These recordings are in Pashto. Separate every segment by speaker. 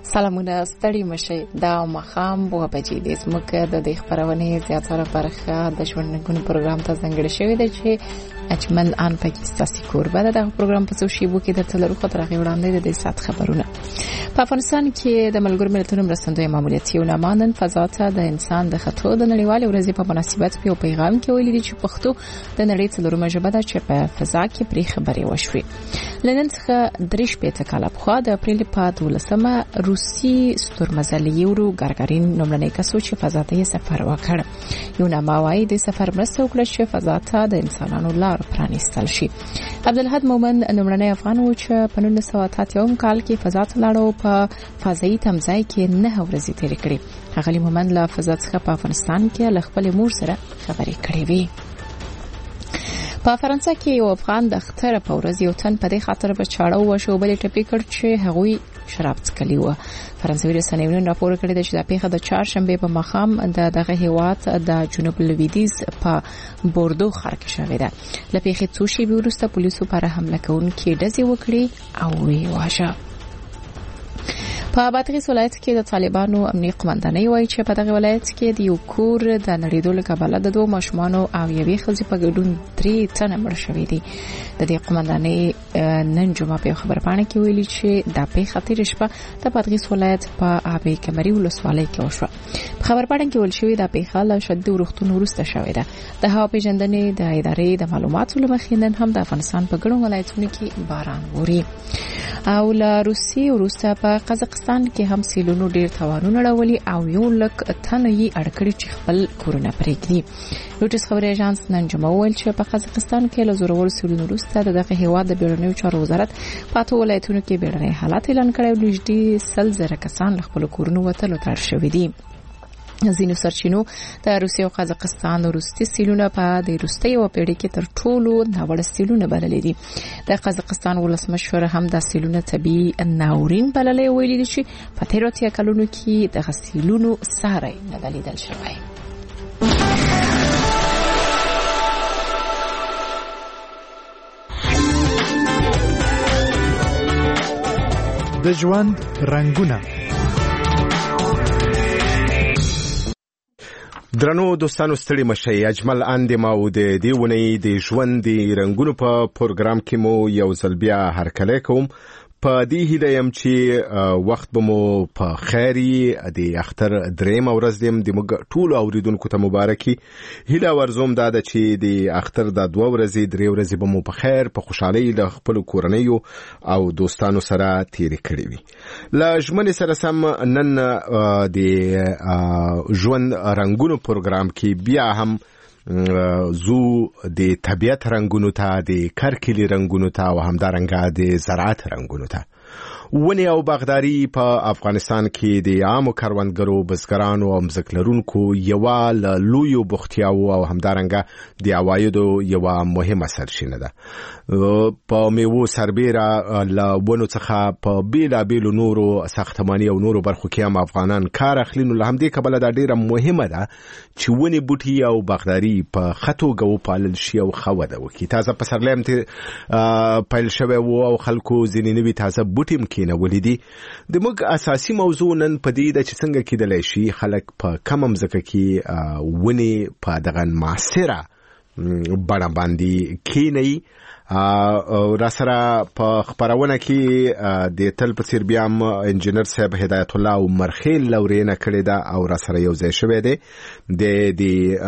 Speaker 1: سلامونه ستړي مشي دا مخام بو بجې د زمکه د خبرونه زیاتره برخه د ژوندګونو پروګرام ته څنګه شوی دی چې اجمل ان پاکستاني کوربه د پروګرام په سوشيبو کې د تلرو خطر غوړاندې د سات خبرونه په افغانستان کې د ملګرو ملتونو مرستندوی ماموریت یو نمانن فضا ته د انسان د خطو د نړیوال ورځې په مناسبت په پیغام کې ویلي چې پښتو د نړۍ څلورمه ژبه ده چې په فضا کې پرې خبرې وشوي لنن څخه درش په کال په خوا د اپریل په 12مه روسي ستورمزل یورو ګارګارین نوملنې کسو چې فضا ته سفر وکړ یو ناموای د سفر مرسته وکړه چې فضا ته د انسانانو لار پرانیستل شي عبدالحد مومن نوملنې افغان و چې په 1981 کال کې فضا ته لاړو په فضایي تمځای کې 9 ورځې تیر کړې هغه مومن له فضا څخه په افغانستان کې له خپل مور سره خبرې کړې وي په فرانسې کې یو افغان د اختر په ورځ یو تن په دې خاطر په چاړه وشو بلې ټپي کړ چې هغوی شراب څکلي و فرانسوي رسنیو راپور کړی چې د پیښه د چهارشنبه په مخام دغه هیواد د جنوب لویدیز په بوردو ښار کې شوې ده لکه چې څو شی وروسته پولیسو پر حمله کوونکې ډزې وکړي او وی واشه په بادغیس ولایت کې د طالبانو امنیتي قومندانۍ وایي چې په دغه ولایت کې د یو کور د نړیدو له کبله د دوه ماشومانو او یوې ښځې په ګډون 3 تنه مړ شوي دي د دې قومندانۍ نن جمعه په خبرپاڼه کې ویلي چې د پیښې تیر شپه د بادغیس ولایت په ابي کمري ولسوالۍ کې وشوه په خبرپاڼه کې ویل شوی د پیښه له شدید وروختون وروسته شوې ده د هوا پیژندنې د ادارې د معلوماتو لمخې نن هم د افغانستان په ګڼو ولایتونو کې باران ووري او له روسي وروسته په قزاقستان کې هم سیلونو ډیر توانونه راولي او یو لک تنه یې اړکړي چې خپل کورونه پرېږدي روټس خبري اژانس نن جمعه ویل چې په قزاقستان کې له زورور سیلونو وروسته دغه هیواد د بیرونیو چارو وزارت په ټولو ولایتونو کې بیړنی حالت اعلان کړی او نږدې 100,000 کسان له خپل کورونو وتلو تر شوي دي ځینو سرچینو د روسیې او قزاقستان وروستي سیلونه په د روسي او پیړۍ کې تر ټولو ناوړه سیلونه بللې دي د قزاقستان ولسمشر هم د سیلونه طبي ناورین بللې ویلي دي چې په تیرو کلونو کې د سیلونو ساري نه لیدل شوی
Speaker 2: د ژوند رنگونه
Speaker 3: درنو دوستانو ستړي مشي اجمل اند ما د دیونی د ژوند رنگونو په پروګرام کې مو یو ځل بیا هرکلی کوم په دې هیله چې وخت به مو په خیري د اختر دریم ورځ دیم د موږ ټول اوریدونکو ته مبارکي هیله ورزوم دا چې د اختر د 2 ورځې 3 ورځې به مو په خیر په خوشحالي له خپل کورنیو او دوستانو سره تیر کړی وي لږمن سره سم نن د ژوند رنگونو پروګرام کې بیا هم زو د طبيعت رنگونو ته د کرکلی رنگونو ته او همدارنګه د زراعت رنگونو ته ونی او باغداري په افغانستان کې د عامو کروندګرو بزګرانو او مزکلرونکو یو لویو بوختیاو او همدارنګه د عوایدو یو مهمه سرچینه ده په میوو سربېره لونو څخه په بیلابیلو نورو ساختماني او نورو برخو کې هم افغانان کار اخلي نو له همدې کبله دا ډیره مهمه ده چې ونی بوټي او باغداري په خطوګو پالل شي او خوده وکي تازه په سرلیم پیل شوی او خلکو ځینې نوي تازه بوټي نه ولیدي د موږ اساسي موضوع نن پدې د چې څنګه کېدلای شي خلک په کم مزکه کې ونی په دغه معاصره بڼه باندې کینی را سره په خبرونه کې د تل په سر بیا انجنیر صاحب هدایت الله او مرخیل لورینه کړی دا او را سره یو ځای شوی دی د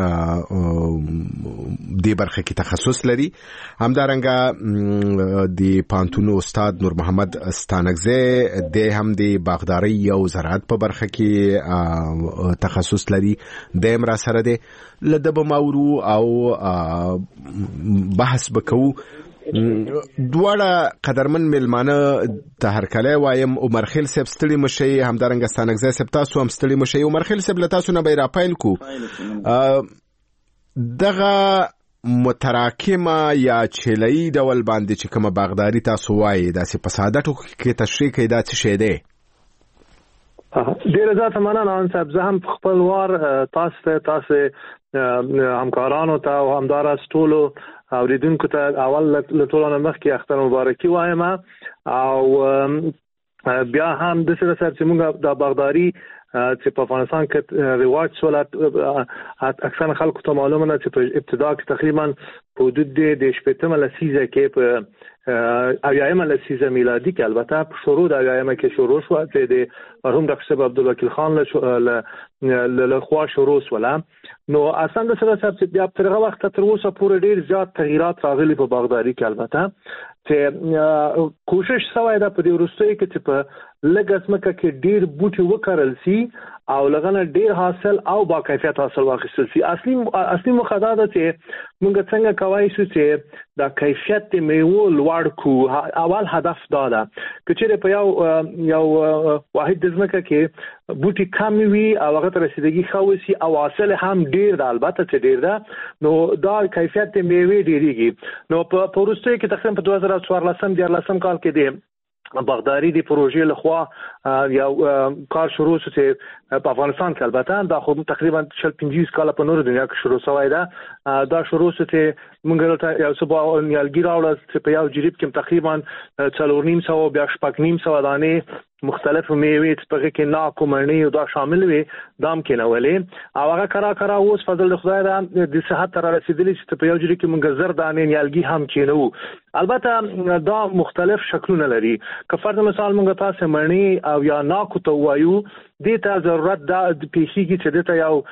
Speaker 3: برخه کې تخصص لري همدارنګه د پانتونو استاد نور محمد ستانکزی د هم د باغداري او زراعت په برخه کې تخصص لري د را سره دی لدب ماورو او بحث بکو دواړه قدرمن ملمانه ته هرکلی وایم عمر خیل صاحب ستړي مشي همدارنګه ستانکزی صاحب تاسو هم ستړي مشي عمر خیل صاحب له تاسو نه به راپیل کو دغه متراکمه یا چلئی ډول باندې چې کومه باغداري تاسو وایي داسې په ساده ټکو کې تشریح کړئ دا څه شی دی
Speaker 4: ډیره زیاته مننه ان صاحب زه هم خپل وار تاسو همکارانو ته او همدارس ټولو اوریدونکو ته اول له ټولو نه مخکې اختر مبارکي وایم او بیا هم د سره سره چې موږ د باغداري چې په افغانستان کې رواج سولات اکثر خلکو ته معلومه نه چې په ابتدا کې تقریبا په حدود د 18 لسیزه کې په اویایم لسیزه میلادي کې البته په شروع د اویایم کې شروع شو چې د مرحوم ډاکټر عبدالوکیل خان له خوا شروع ولا نو اصلا د سره چې بیا تر هغه وخت تر اوسه پورې ډیر زیات تغیرات راغلي په باغداري کې البته چې کوشش شوی دا په دې وروستیو کې چې په لګسمکه کې ډیر بوټي وکړل سي او لغنه ډیر حاصل او با کیفیت حاصل واخیستل سي اصلي مخاطب ده چې موږ څنګه کوای شو چې دا کیفیت د میوه لوړ کو اول هدف دا ده چې په یو واحد د ځمکه کې بوټي کم وي او هغه ته رسیدګي خاوسي او حاصل هم ډیر ده البته چې ډیر ده نو دا کیفیت د میوه ډیریږي نو په وروستیو کې تقریبا په 2014 کال کې دی باغداري دی پروژې لخوا یو کار شروع شو چې په افغانستان کې البته دا خو تقریبا 15 کال په نور دنیا کې شروع شوی دا دا شروع شو چې موږ ته یو څه په نیالګي راوړل چې په یو جریب کې تقریبا 4.5 بیا 6.5 دانې مختلف میوې په کې ناکو مڼې او دا شامل وي دام کې نه ولې او هغه کرا اوس فضل خدای دا د صحت تر رسیدلی چې په یو جریب کې موږ زر دانې نیالګي هم کېنو البته دا مختلف شکلونه لري که فرض مثال موږ تاسو مڼې او یا ناکو ته وایو د ته ضرورت دا پیښیږي چې د ته یو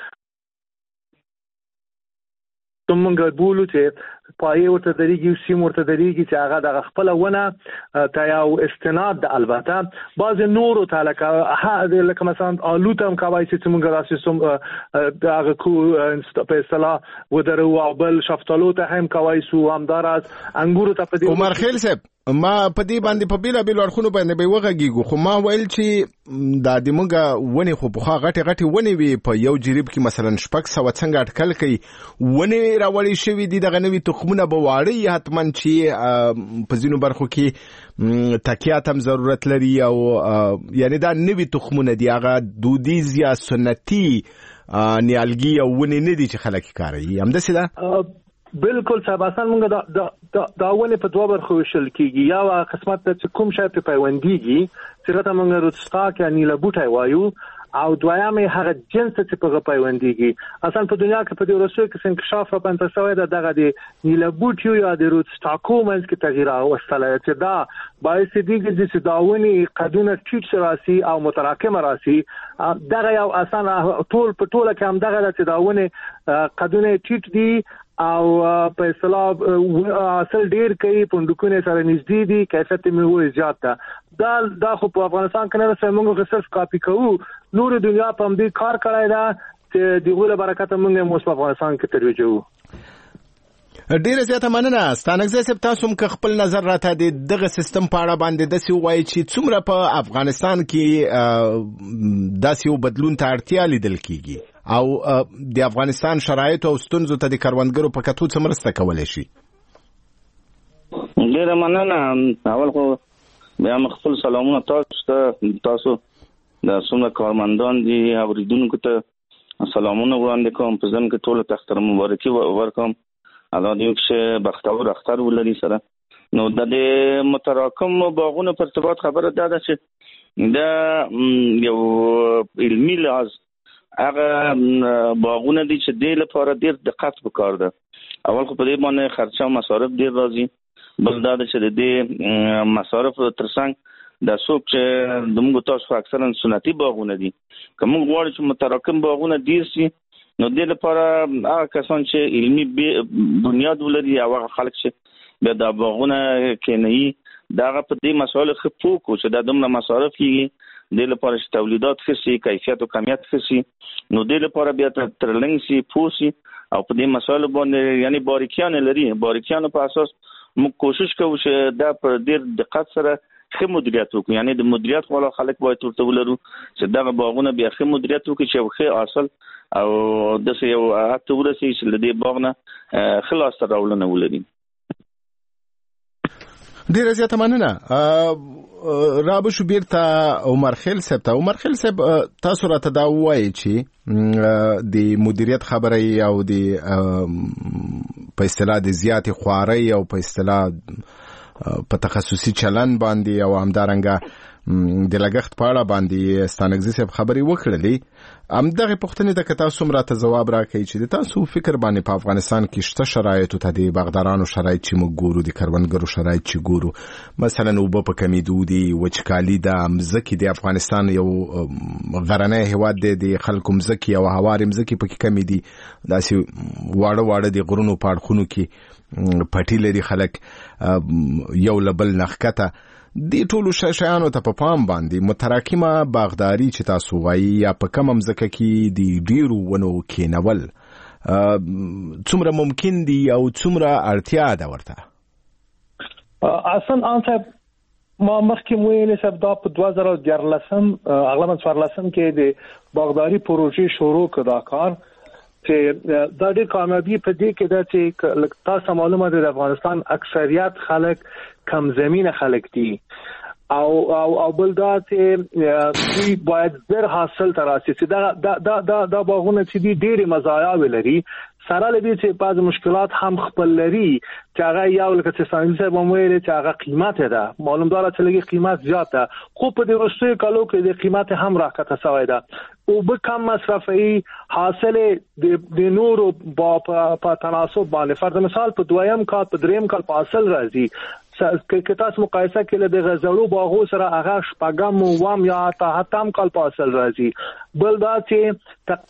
Speaker 4: موږ بولو چې پای ورته دریږي سیم ورته دریږي چې هغه د خپل ونه ته یو استناد د البته بعض نورو تعلق لکه مثلا آلو ته هم کوي چې موږ راسي د هغه کو په اصطلاح ودرو او بل شفتالو ته هم کوي سو همدارز انګورو ته په
Speaker 3: عمر خیل صاحب ما په دې باندې په بیل بیل ورخونو باندې به وغږیږو خو ما ویل چې د دموږه ونی خو په غټي ونی وي په یو جریب کې مثلا شپږ سو څنګه اټکل کوي ونی راوړی شوی دي دغه نوې تخمونه به واړی حتمن چې په ځینو برخو کې تکیات هم ضرورت لري او یعنی دا نوې تخمونه دي هغه دودیز یا سنتي نیالګي او ونی نه دي چې خلک کاروي همداسې ده
Speaker 4: بالکل صاحب اصلا موږ دا ونه په دوه برخو وشل کیږي یا قسمت چې کوم شی په پیوندېږي چې راته موږ روتستا کې نیله بوټي وایو او دویمه هغه جنس چې په پیوندېږي اصلا په دنیا کې په دې وروستیو کې انکشاف را پنځه شوی دا دغه د نیله بوټي یا د روتستا کومنس کې تغییر راوستل چې دا باعث دیږي چې داوني قدونه ټیټ راسي او متراکم راسي دغه یو اصلا ټول په ټوله کې هم دغه چې داونه قدونه ټیټ دي او په اصطلاح اصل ډیر کوي پوندکونه سره نږدې دي کیفیت میوه زیات ده دا خو په افغانستان کې نه سمونږ غسر کاپی کوو نور دنیا په دې کار کړای دا چې دغه برکت موږ مو په افغانستان کې ترویجو
Speaker 3: ډیره زیاته مننه ستانګزه سپ تاسو هم خپل نظر راته دغه سیستم په اړه باندې د سی وای چې څومره په افغانستان کې داسې یو بدلون ته اړتیا لیدل کیږي او د افغانستان شرایط او ستونزو ته د کروندګرو په کتو څه مرسته کولای شي
Speaker 5: ډیره مننه اول خو بیا خپل سلامونه تاسو د څومره کارمندان دي اوریدونکو ته سلامونه وړاندې کوم په ځم کې ټول تختر مبارکي ورکوم الله دې چې بختور اختر ولري سره نو د متراکم باغونو پر ارتباط خبره ده چې دا یو علمي لحاظ هغه باغونه دي چې د لپاره ډیر دقت وکړ ده اول خو په دې باندې خرچه او مصارف ډیر راځي بل دا چې د مصارف ترڅنګ د څوک چې دموږ تاسو اکثرا سنتي باغونه دي کوم غواړي چې متراکم باغونه ډیر شي نو د لپاره هغه کسان چې علمي بنیاد ولري او هغه خلک چې بیا د باغونه کینی داغه په دې مسائل خپو کو چې د دومره مصارف کیږي د لپاره چې تولیدات ښه شي کیفیت او کمیت ښه شي نو د لپاره بیا ترلنګ شي پوسی او په دې مسائل باندې یعنی باریکیان په اساس موږ کوشش کوو چې دا په ډیر دقت سره ښه مدیریت وکړو یعنی د مدیریت والا خلک باید ورته ولرو چې دا باغونه بیا ښه مدیریت وکړي چې ښه حاصل او د یو هڅه ورسي چې د دې باغ نه خلاص راولنه ولري
Speaker 3: ډیره زیاته مننه رابو شو بیرته عمر خیل صاحب تاسو راته دا وایي چې د مدیریت خبره او د په اصطلاح د زیات خواري او په اصطلاح په تخصصي چلن باندې او همدارنګه د لګښت په اړه باندې ستانګزي صاحب خبري وکړلې دغه پوښتنې ته تاسو مراته جواب راکړئ چې تاسو فکر باندې په افغانستان کې شته شرایط ته د باغدارانو شرایط چې موږ ګورو د کروندګرو شرایط چې ګورو مثلا وب په کمیدو دي وچکالي د مزکی د افغانستان یو غرنی هواد د خلکو مزکی او هواري مزکی پکې کمی دي داسې واړه د غرونو پاړخونو کې پټی لري خلک یو لبل نخکته د ټولو شیانو ته په پام باندې متراکمه باغداري چې تاسو وایي یا په کم مزکه کې د ډیرو ونو کېنول څومره ممکن دي او څومره اړتیا ده ورته
Speaker 4: اصلا صاحب ما مخکې ویلې صاحب دا په 2014 اغلب 14 کې د باغداري پروژې شروع کړ دا کار چې دا د کامیابی په دې کې ده چې تاسو معلومه ده د افغانستان اکثریت خلک کم زمینه خلک دي او بل دا چې باید زر حاصل تراسي چې دا باغونه چې دي ډېر مزایا لري سره لدی چې بعض مشکلات هم خپل لري چې هغه یو لکه چې څنګه چې موږ چې هغه قیمت ده معلوم ده چې لګي قیمت زیات ده خو په دې وروستیو کالو کې د قیمت هم راکته شوی ده او به کم مصرفي حاصل د نورو په تناسب باندې فرض مثال په دویم کال په دریم کال په حاصل راځي که تاسو مقایسه کړئ د غزړو باغو سره هغه شپږم وام یا تاتم کال په حاصل راځي بل دا چې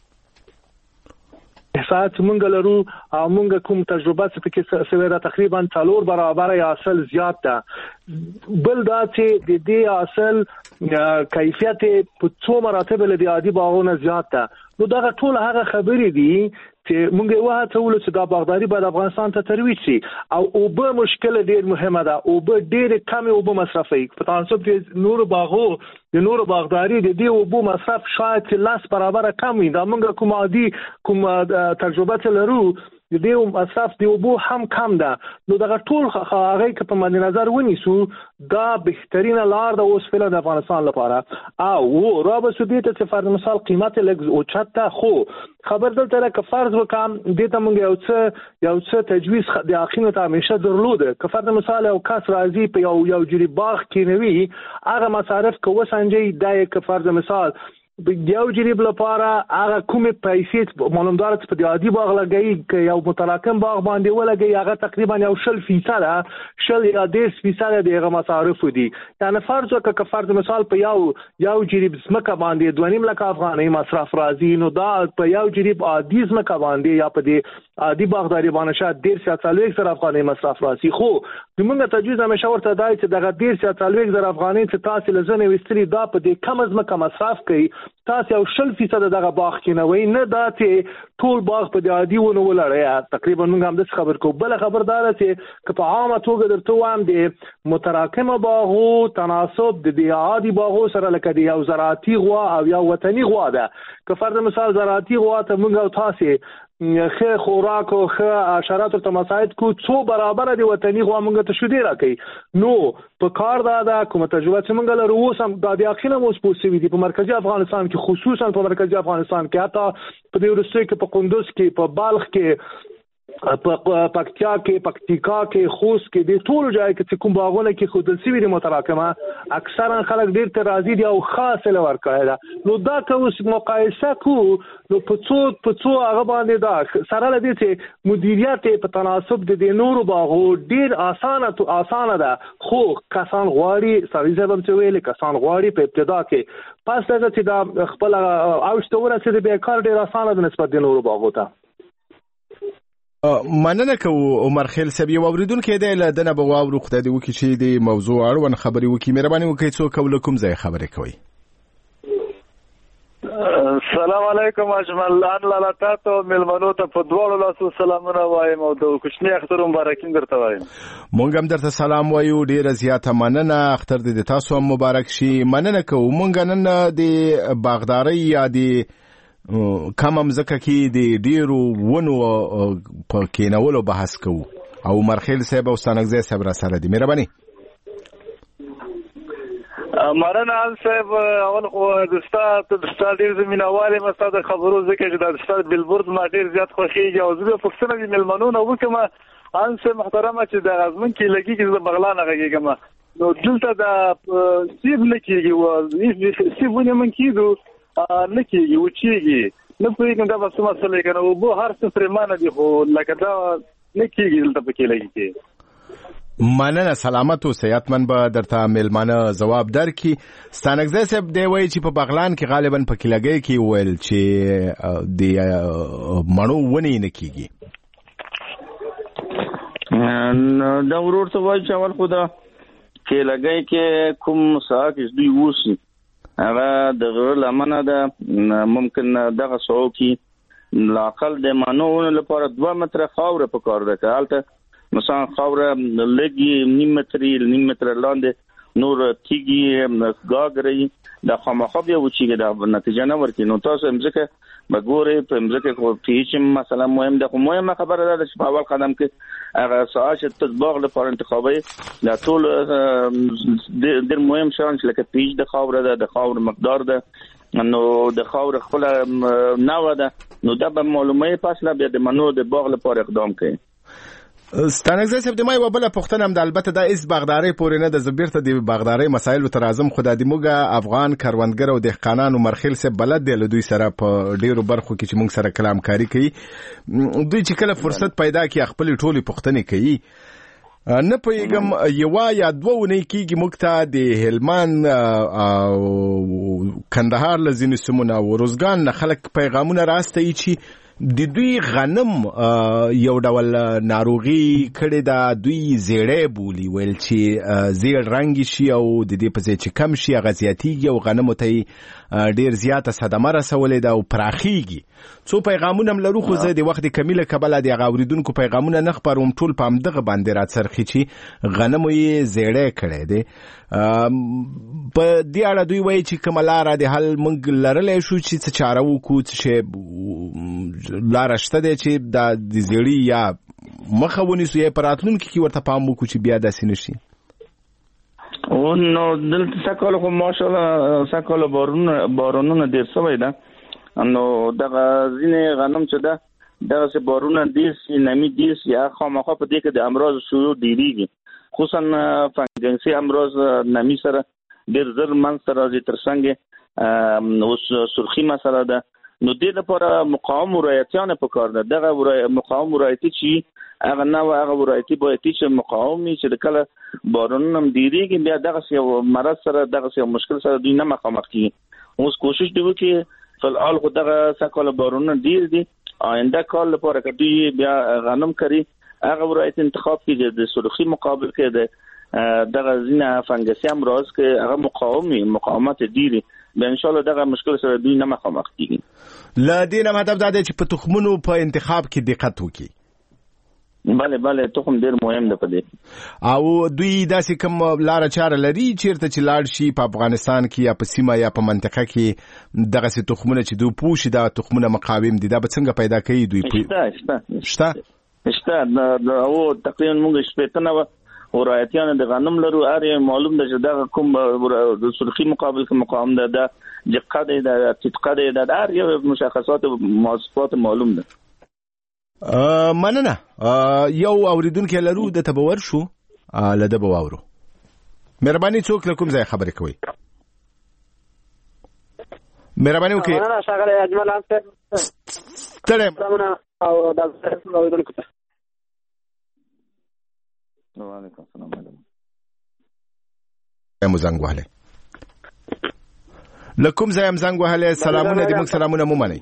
Speaker 4: احساس مونږ لرو او مونږ کوم تجربه چې کې سویره تقریبا 4 برابر یا اصل زیات ده بل دا چې د دې اصل کیفیت په څو مراتب له دې عادي باغونو زیات ده نو دا ټول هغه خبرې دي چې مونږ واه ته ول چې دا باغداري باید افغانستان ته ترویج شي او به مشکل ډیر مهمه ده او به ډیر کم او به مصرفي په تناسب کې نور باغو د نور باغداري د دې او به مصرف شاید 10 برابر کم وي دا مونږ کوم عادي کوم تجربه لرو د دې مصرف دی او به هم کم ده نو دا ټول هغه کې په مد نظر ونیسو دا بهترینه لار ده اوس په افغانستان لپاره او رابطه سودی ته فرض مثال قیمت لګ او چاته خو خبر دلته که فرض وکم د ته مونږ یو څه تجویز د اخینه ته همیشه درلوده که فرض مثال او کس راځي په یو جری باغ کې نوي هغه مصارف کو سنجي دای که فرض مثال یو جریب لپاره هغه کومه پیسې معلومدار چې په دې عادي باغ لګي ک یو متراکم باغ باندې ولګي هغه تقریبا یو 0% یا 10% دغه مصارف دي یعنی فرض وکړه ک فرض مثال په یو جریب زمکه باندې 2.5 لک افغانۍ مصرف راځي نو دا په یو جریب عادي زمکه باندې یا په دې عادي باغداري باندې شاید 1.5 افغانۍ مصرف راځي خو موږ تجویز همیشه ورته دای چې دغه 1.5 افغانۍ چې تاسو لزنه وستري دا په دې کم از کم مصرف کوي تاسو یو 0% دغه باغ کې نه وای نه دا چې ټول باغ په دې عادي ونه ولړی تقریبا موږ هم د خبر کو بل خبردار چې په عامه توګه درته وایم د متراکمه باغو تناسب د عادي باغو سره لکه د یو زراعتي غوا او یو وطني غوا ده که فرض مثال زراعتي غوا ته موږ او تاسو خه خوراک او خه حشرات ته مساعد کو څو برابر دی وطني غوا مونږ ته شو دی راکې نو په کار دا کوم تجربه چې مونږ لرو اوس هم د اخینه مو سپوږی دي په مرکزی افغانستان کې خصوصا په مرکزی افغانستان کې حتی په دې ورسته کې په کندوز کې په بالغ کې په پکتیا کې خوست کې د ټول ځای کې کوم باغونه کې خودل سوي د متراکمه اکثرا خلک ډیر ته راضي دي او خاصه لور کړی دا نو دا که اوس مقایسه کو نو په څو هغه باندې دا سره لدی چې مدیریت په تناسب د نورو باغو ډیر اسانه ده خو کسان غواړي سړي زبم چې ویل کسان غواړي په ابتدا کې پس دا چې دا خپل اوشتوره چې د بیکار ډیر اسانه ده نسبت د نورو باغو ته
Speaker 3: مننه کوم عمر خیل سبي اوریدونکو د لدنه به واورو خدای دی وکي چې د موضوع اړوند خبري وکي مهرباني وکړئ څو کوم ځای خبرې کوي
Speaker 6: السلام علیکم اجمل ان لالاتاتو ملمنو ته په دوړو لاسو سلامونه وایم او د کوچنی اختر مبارکین درته وایم
Speaker 3: مونږ هم درته سلام وایو ډیره زیاته مننه اختر دې تاسو هم مبارک شي مننه کوم مونږ نن د باغداري یا د کمم زکه کې د ډیرو ونو په کېنولو بحث کوو او مرخیل صاحب او ستانګزی صاحب را سره دي مهرباني
Speaker 6: مرنه صاحب اول خو د ستا ډیر زمينواله مستاد خبرو ځکه چې د ستا بلبورد ما ډیر زیات خوشیږي او زه په څنګه د ملمنونو وکم انسه محترمه چې د غزمن کې لګي چې بغلان غږیږم نو دلته دا سیب لکېږي و سیب ونې من کېدو نه کېږي وچېږي نه پوهېږم دا به څه مسله که نه اوبه هر څه پرېمانه دي خو لکه دا نه کېږي دلته په کیله کې.
Speaker 3: مننه سلامت او صحتمند به درته میلمانه ځواب درکړي. ستانکزی صاحب دی وایي چې په بغلان کې غالبا په کیلګۍ کې ویل چې د مڼو ونې نه کېږي.
Speaker 5: دا ورور ته وایي چې اول خو دا کیلګۍ کې کوم ساعت دوی اوسي هغه د غیر لمنه ده ممکن دغه سو کې لاقل د مانو لپاره 2 متره خاور په کار ده که حالته مثلا خاور لګي نیم متر لاندې نور تیږي غاګري د خامخا بیا وچیږي د نتیجه نه ورکړي. نو تاسو همزکه بګوري په همزکه خو پیچ مثلا مهم ده. خو مهمه خبره ده چې په اول قدم کې هغه ساعت تطبیق لپاره انتخابي لا ټول ډېر مهم شان چې لکه پیچ د خاور ده د خاور مقدار ده نو د خاور خپل نو ده نو دا به معلومه فاصله بیا د منو د باغ لپاره اقدام کوي.
Speaker 3: ستانکزی صاحب د مای وبله پښتنه هم د البته د اس باغداري پورې نه د زبیرته د باغداري مسایل تر اعظم خدای د موګه افغان کروندګر او دهقانانو مرخیل صاحب بلد دی له دوی سره په ډیرو برخو کې چې موږ سره کلام کاری کوي. دوی چې کله فرصت پیدا کړي خپل ټولي پښتنې کوي نه پوهیږم یو یا 2 ونې کېږي موږ ته د هلمند او کندهار لزینې سمونه او روزګان نه خلک پیغامونه راستي چې د دوی غنم یو ډول ناروغي کړي دا دوی زیړې بولی ویل چې زیړ رنگ شي او د دې په ځای چې کم شي غزياتيږي او غنم ته ډیر زیاته صدمه رسولې ده او پراخيږي. څو پیغامونه لرو خو زه د وخت کمیله کبله د غوریدونکو پیغامونه نه خبروم ټول په همدغه باندې راڅرخي چې غنم یې زیړې کړي دي. په دې اړه دوی وایي چې کوملاره د حل موږ لرلې شو چې څه چاره وکړو چې لاره شته دی چې د زیړی یا مخه ونیسو یا پراتلونکو کې ورته پام وکړو چې بیا داسې نشي.
Speaker 5: او نو دلته سکهاله خو ماشاءالله سکهاله بارونونه ډېر سوی ده نو دغه ځینې غنم چې ده دغسې بارونه ډېر سي نمي ډېر سي خامخا په دې کې د امراض شروع ډېرېږي خصوصا فنګسي امراض نمي سره ډېر زر منځته راځي تر څنګ اوس سرخي مسله ده نو دې لپاره مقاوم ورایتیانه پکار ده. دغه مقاوم ورایتي چې هغه نو هغه ورایتي باید چې مقاومي چې د کله بارونونه ډېرېږي بیا دغسې یو مرض سره دغسې یو مشکل سره دوی نه مخامخ کېږي. اوس کوشش دی وکړي فلحال خو دغه سکهاله بارونونه ډېر دي آینده کال لپاره که دوی بیا غنم کوي هغه ورایت انتخاب کړي د سرخي مقابل کې د دغه ځینې فنګسي امراض کې هغه مقاومت ډېر به ان شاء الله دغه مشکل سره دوی نه مخامخ کیږي.
Speaker 3: لا دینه مطلب دا دی چې په تخمونو په انتخاب کې دقت وکړي.
Speaker 5: بله تخم ډیر مهم دی په دې
Speaker 3: او دوی داسې کوم لار چاره لري چیرته چې لاړ شي په افغانستان کې یا په سیمه یا په منطقه کې دغه سي تخمونه چې دوی پوښي دا تخمونه مقاوم دي دا به څنګه پیدا کوي دوی
Speaker 5: شته او تقریبا موږ شپېته ورایتیان د غنم لرو اره معلوم ده چې دا کوم د سرخي مقابل کې مقاوم ده د دقت ده د تدقیق ده د هر یو مشخصات مواصفات معلوم ده.
Speaker 3: مننه یو اوریدونکو لرو د تبور شو لده بواورو مهرباني څوک کوم ځای خبرې کوي مهرباني وکړئ.
Speaker 7: مننه ښاغلی اجمل صاحب ستړی او د اوریدونکو ته
Speaker 5: وعلیکم السلام
Speaker 3: زنګ وهلی لکم زایم زنګ وهلی سلامونه دې موږ سلامونه مو منئ.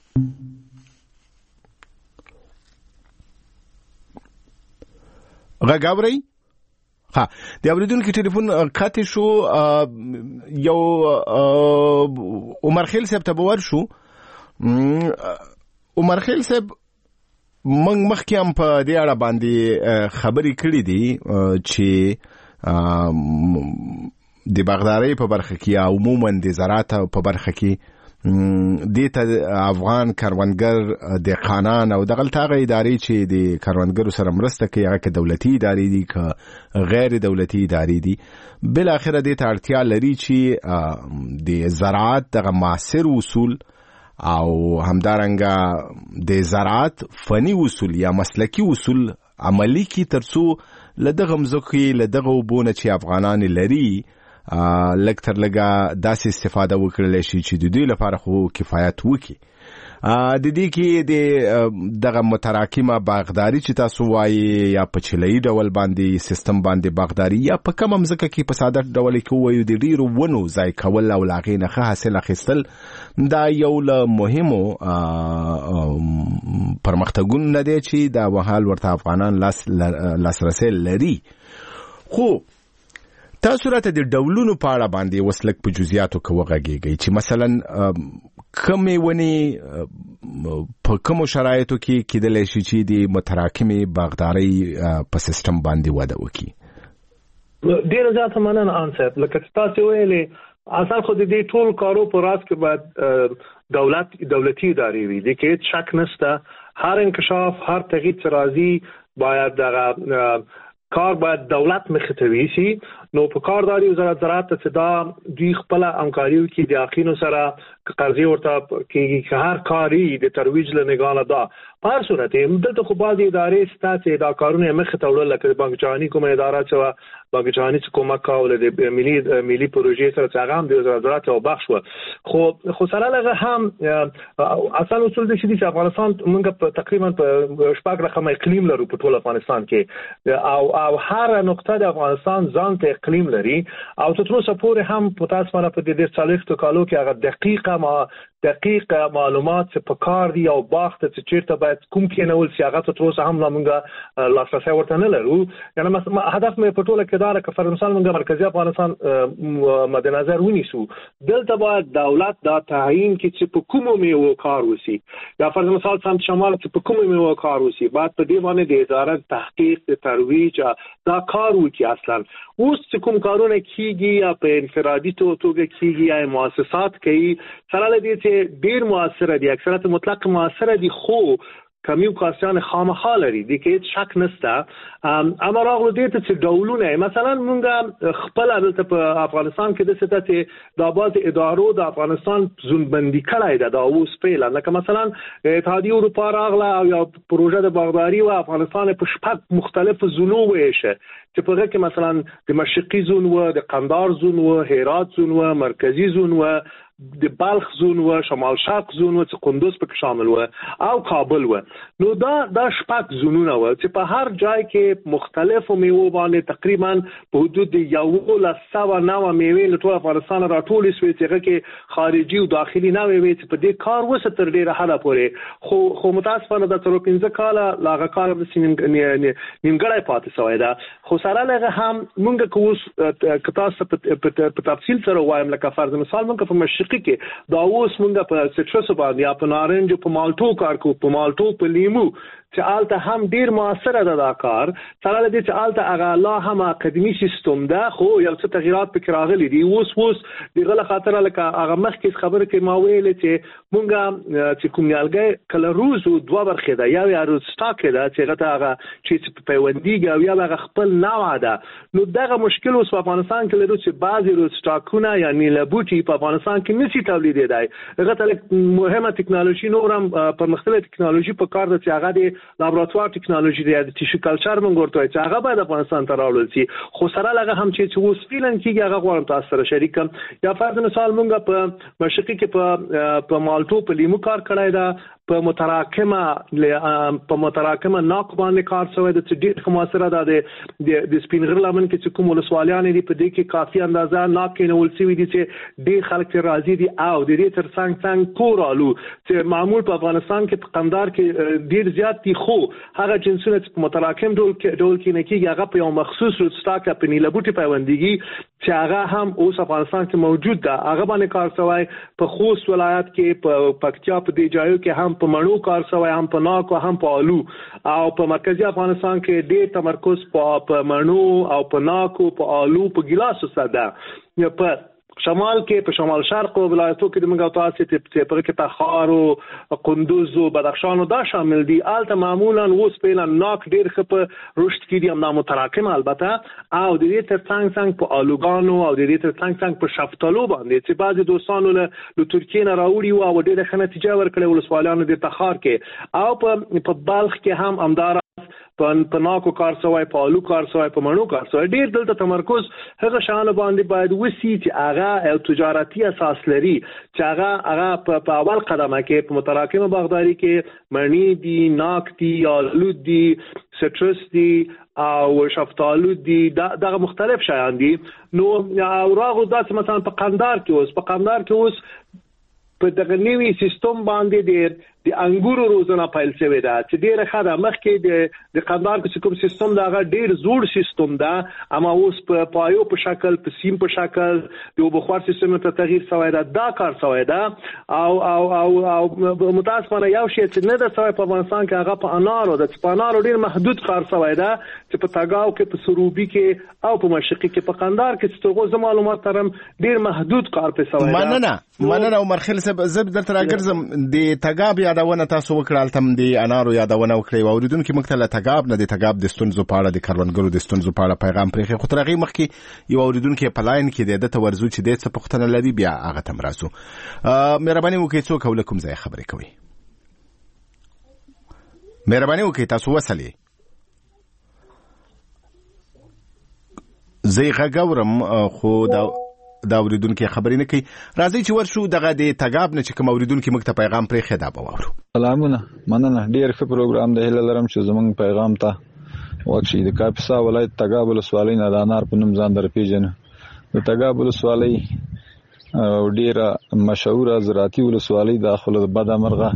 Speaker 3: غږ اورئ؟ ها د اوریدونکو ټلیفون قطع شو یو عمر خیل صاحب ته به ورشو. عمر خیل صاحب موږ مخکې هم په دې اړه باندې خبرې کړې دي چې د باغدارۍ په برخه کې یا عموما د زراعت په برخه کې دې ته افغان کروندګر دهقانان او دغلته هغه ادارې چې د کروندګرو سره مرسته کوي هغه که دولتي ادارې دي که غیر دولتي ادارې دي بل اخره دې ته اړتیا لري چې د زراعت دغه معاصر اصول او همدارنګه د زراعت فني اصول یا مسلکی اصول عملی کی ترڅو لدغه مزخي لدغه وبونه چې افغانان لري لکتر لګه داسې استفاده وکړل شي چې د دوی لپاره خو کفایت وکړي. د دې کې دغه متراکمه باغداري چې تاسو وایي یا په چله‌ای ډول باندې سیستم باندې باغداري یا په کوم مزګه کې په ساده ډول کې وایو د ډیرو ونو ځای کول او لاغې نه حاصل اخیستل دا یو له مهمو پرمختګونو نه دی چې دا وحال ورته افغانان لاسرسي لري. خو تاسو راته د ډولونو په اړه باندې وسلک په جزئیاتو کې وغږیږئ چې مثلا کومې ونې په کومو شرایطو کې کېدلی شي چې د متراکمې باغدارۍ په سیستم باندې وده وکړي؟
Speaker 4: ډېره زیاته مننه انصاف. لکه تاسو ویلې اصل خو د دې ټول کارو په راس کې باید دولتي ادارې وي. د کې هیڅ شک نشته. هر انکشاف، هر تغییر چې راځي باید دغه کار باید دولت مخې ته ویسي. نو په کارداري وزارت زراعت ته دا دوی خپل همکاري کوي د اقینو سره قرضې ورته کېږي چې هر کاری د ترویج له نگاه دا په هر صورت دلته خو بعضې ادارې سته چې دا کارونه مخې ته وړل، لکه بانک جهاني کومه اداره چې بانک جهاني چې کومک کوله د ملي پروژې سره چې هغه هم د وزارت زراعت یو بخش و. خو سره لږه هم اصل اصول دي چې افغانستان موږ تقریبا په شپږ رقم اقلیم لرو په ټول افغانستان کې او هر نقطه د افغانستان ځان ته اقلیم لري او تر اوسه پورې هم په تاسو باندې په دې 40 کالو کې هغه دقیق معلومات چې په کار دي او باغ ته چې چیرته باید کوم کېنول چې هغه تر اوسه هم موږ لاسرسي ورته نه لرو. یعنی هدف مې په ټوله کې دا ده چې فرض مثال موږ مرکزی افغانستان مد نظر ونیسو. دلته باید دولت دا تعیین کړي چې په کومو میوو کار وسی یا فرض مثال سمت شمال چې په کومو میوو کار وسی بعد په دې باندې د اداره تحقیق ترویج دا کار وکړي. اصلا اوس چې کوم کارونه کیږي یا په انفرادي توګه کیږي یا مؤسسات کوي سره لدې چې ډیر موثره دي، اکثریت مطلق موثره دي، خو کمی وکاسیان خامخا لري. د کې هیڅ شک نشته. اما راغلو دې ته چې ډولونه مثلا مونږ خپل دلته په افغانستان کې د څه ته د باز ادارو د افغانستان زونبندي کړای ده. دا اوس پیل لکه مثلا اتحادیه اروپا راغله او یا پروژه د باغداري او افغانستان په شپږ مختلف زونو ویشه چې په هغه کې مثلا د مشرقي زون و، د قندهار زون و، هرات زون و، مرکزی زون و، د بلخ زون و، شمال شرق زون و چې قندوز پکې شامل و او کابل و. نو دا شپږ زونونه و چې په هر ځای کې مختلفو میوو باندې تقریبا په حدود 109 میوې له ټول افغانستان راټولې شوې چې هغه کې خارجي او داخلي نه وي چې په دې کار وسه تر ډیره حدا پورې خو متاسفانه د تر 15 کاله لاغه کار د نیمګړی پاتې شوی دا. خو سره لږه هم مونږ کوس کتاب په تفصیل سره وایم لکه فرض مثال مونږ په مشرقي کې دا اوس مونږ په سټرس باندې یا په نارنج په مالټو کار کو په مالټو په لیمو چې آلته هم ډیر موثر ده دا کار. سره لدې چې آلته هغه لا هم اکیډمي سیستم ده خو یو څه تغیرات پکې راغلي دي. اوس دغه خاطر لکه هغه مخکې خبره کې ما ویل چې مونږ چې کوم نیالګي کله روز او دوه برخې ده یا روز سټاک ده چې هغه چې پیوندیږي او یا هغه خپل نوع ده. نو دغه مشکل اوس په افغانستان کې لرو چې بعضی روز سټاکونه یعنی لبوټي په افغانستان کې نشي تولیدېدای. هغه ته مهمه ټکنالوژي نورم په مختلف ټکنالوژي په کار ده چې هغه د لابراتوار ټکنالوژي دی د ټیشو کلچر مونږ ورته چې هغه باید افغانستان ته راوړل شي. خو سره لږه هم چې اوس فیلن کېږي هغه غواړم تاسو سره شریکم. یا فرض مثال مونږ په مشرقي کې په مالټو په لیمو کار کړای دا په متراکمه ناک باندې کار شوی د ډېر خماسره ده د سپینغر لمن کې چې کوم ولسوالیان دي په دې کې کافي اندازه ناک کې نول شوی دي چې ډېر خلک راضي دي او د دې تر څنګ کورالو چې معمول په افغانستان کې په قندهار کې ډېر زیات دي خو هغه جنسونه چې متراکم ډول کې نه کېږي هغه په یو مخصوص سټاک په نیله بوټي پیوندېږي چې هغه هم اوس افغانستان کې موجود ده. هغه باندې کار شوی په خوست ولایت کې په پکتیا په دې ځایو کې هم په مڼو کار شوی هم په ناک او هم په آلو او په مرکزی افغانستان کې ډېر تمرکز په مڼو او په ناک او په آلو په ګلاسو سره ده. په شمال کې په شمال شرق ولایتو کې د موږ تاسو ته په کې تخار او قندوز او بدخشان دا شامل دي. آلته معمولا اوس په ناک ډېر خپ رشد کړي هم متراکم البته او د دې تر څنګ په آلوګانو او د دې تر څنګ په شفتالو باندې چې بعضي دوستانو له ترکیې نه راوړي او ډېر ښه نتیجه ورکړې ولسوالیانو د تخار کې او په بلخ کې هم امدار په ناکو کار سوی، په الو کار سوی، په مڼو کار سوی. ډیر دلته تمرکز هغه شان باندې باید وسی چې هغه یو تجارتي اساس لري، چې هغه په اول قدمه کې په متراکمه باغداري کې مڼې دي، ناک دي، الو دي، سټرس دي او شفتالو دي، دغه مختلف شیان دي. نو راغو داسې مثلا په قندار کې اوس په دغه نوي سیستم باندې د انګورو روزنه پیل شوې ده چې ډیره ښه ده. مخکې د قندار کې کوم سیستم دا هغه ډیر زوړ سیستم ده، اما اوس په پایو په شکل، په سیم په شکل د بخار سیستم ته تغییر شوی ده. دا کار شوی ده او متاسفانه یو شی چې نه ده شوی په افغانستان کې هغه په انارو ده، چې په انارو ډیر محدود کار شوی ده، چې په تګاو کې، په سروبي کې او په مشرقي کې. په قندار کې چې ترغو زما معلومات ترم ډیر محدود کار په شوی ده.
Speaker 3: مننه عمر خیل صاحب، زه درته راګرځم د تګاب یادونه تاسو وکړل، تم د انارو یادونه وکړې. اوریدونکو موږ ته له تګاب نه د تګاب د ستونزو په اړه، د کروندګرو د ستونزو په اړه پیغام پرېښی، خو تر هغې مخکې یو اوریدونکی په لاین کې د ته ورزو چې د څه پوښتنه لري، بیا هغه ته راسو. مهرباني وکړئ، څوک او له کوم ځای خبرې کوي؟ مهرباني وکړئ، تاسو وسلې زه غږ اورم خو دا اوریدونکو خبرې نه کوي. راځي چې ورشو دغه د تګاب نه چې کوم اوریدونکو موږ ته پیغام پرېښی دا به واورو.
Speaker 8: سلامونه، مننه. ډیر ښه پروګرام دی. هیله لرم چې زموږ پیغام ته وکشي. د کاپیسا ولایت تګاب ولسوالۍ نه د انار په نوم ځان در پیژنه. د تګاب ولسوالۍ ډیره مشهوره زراعتي ولسوالۍ ده، خو له بده مرغه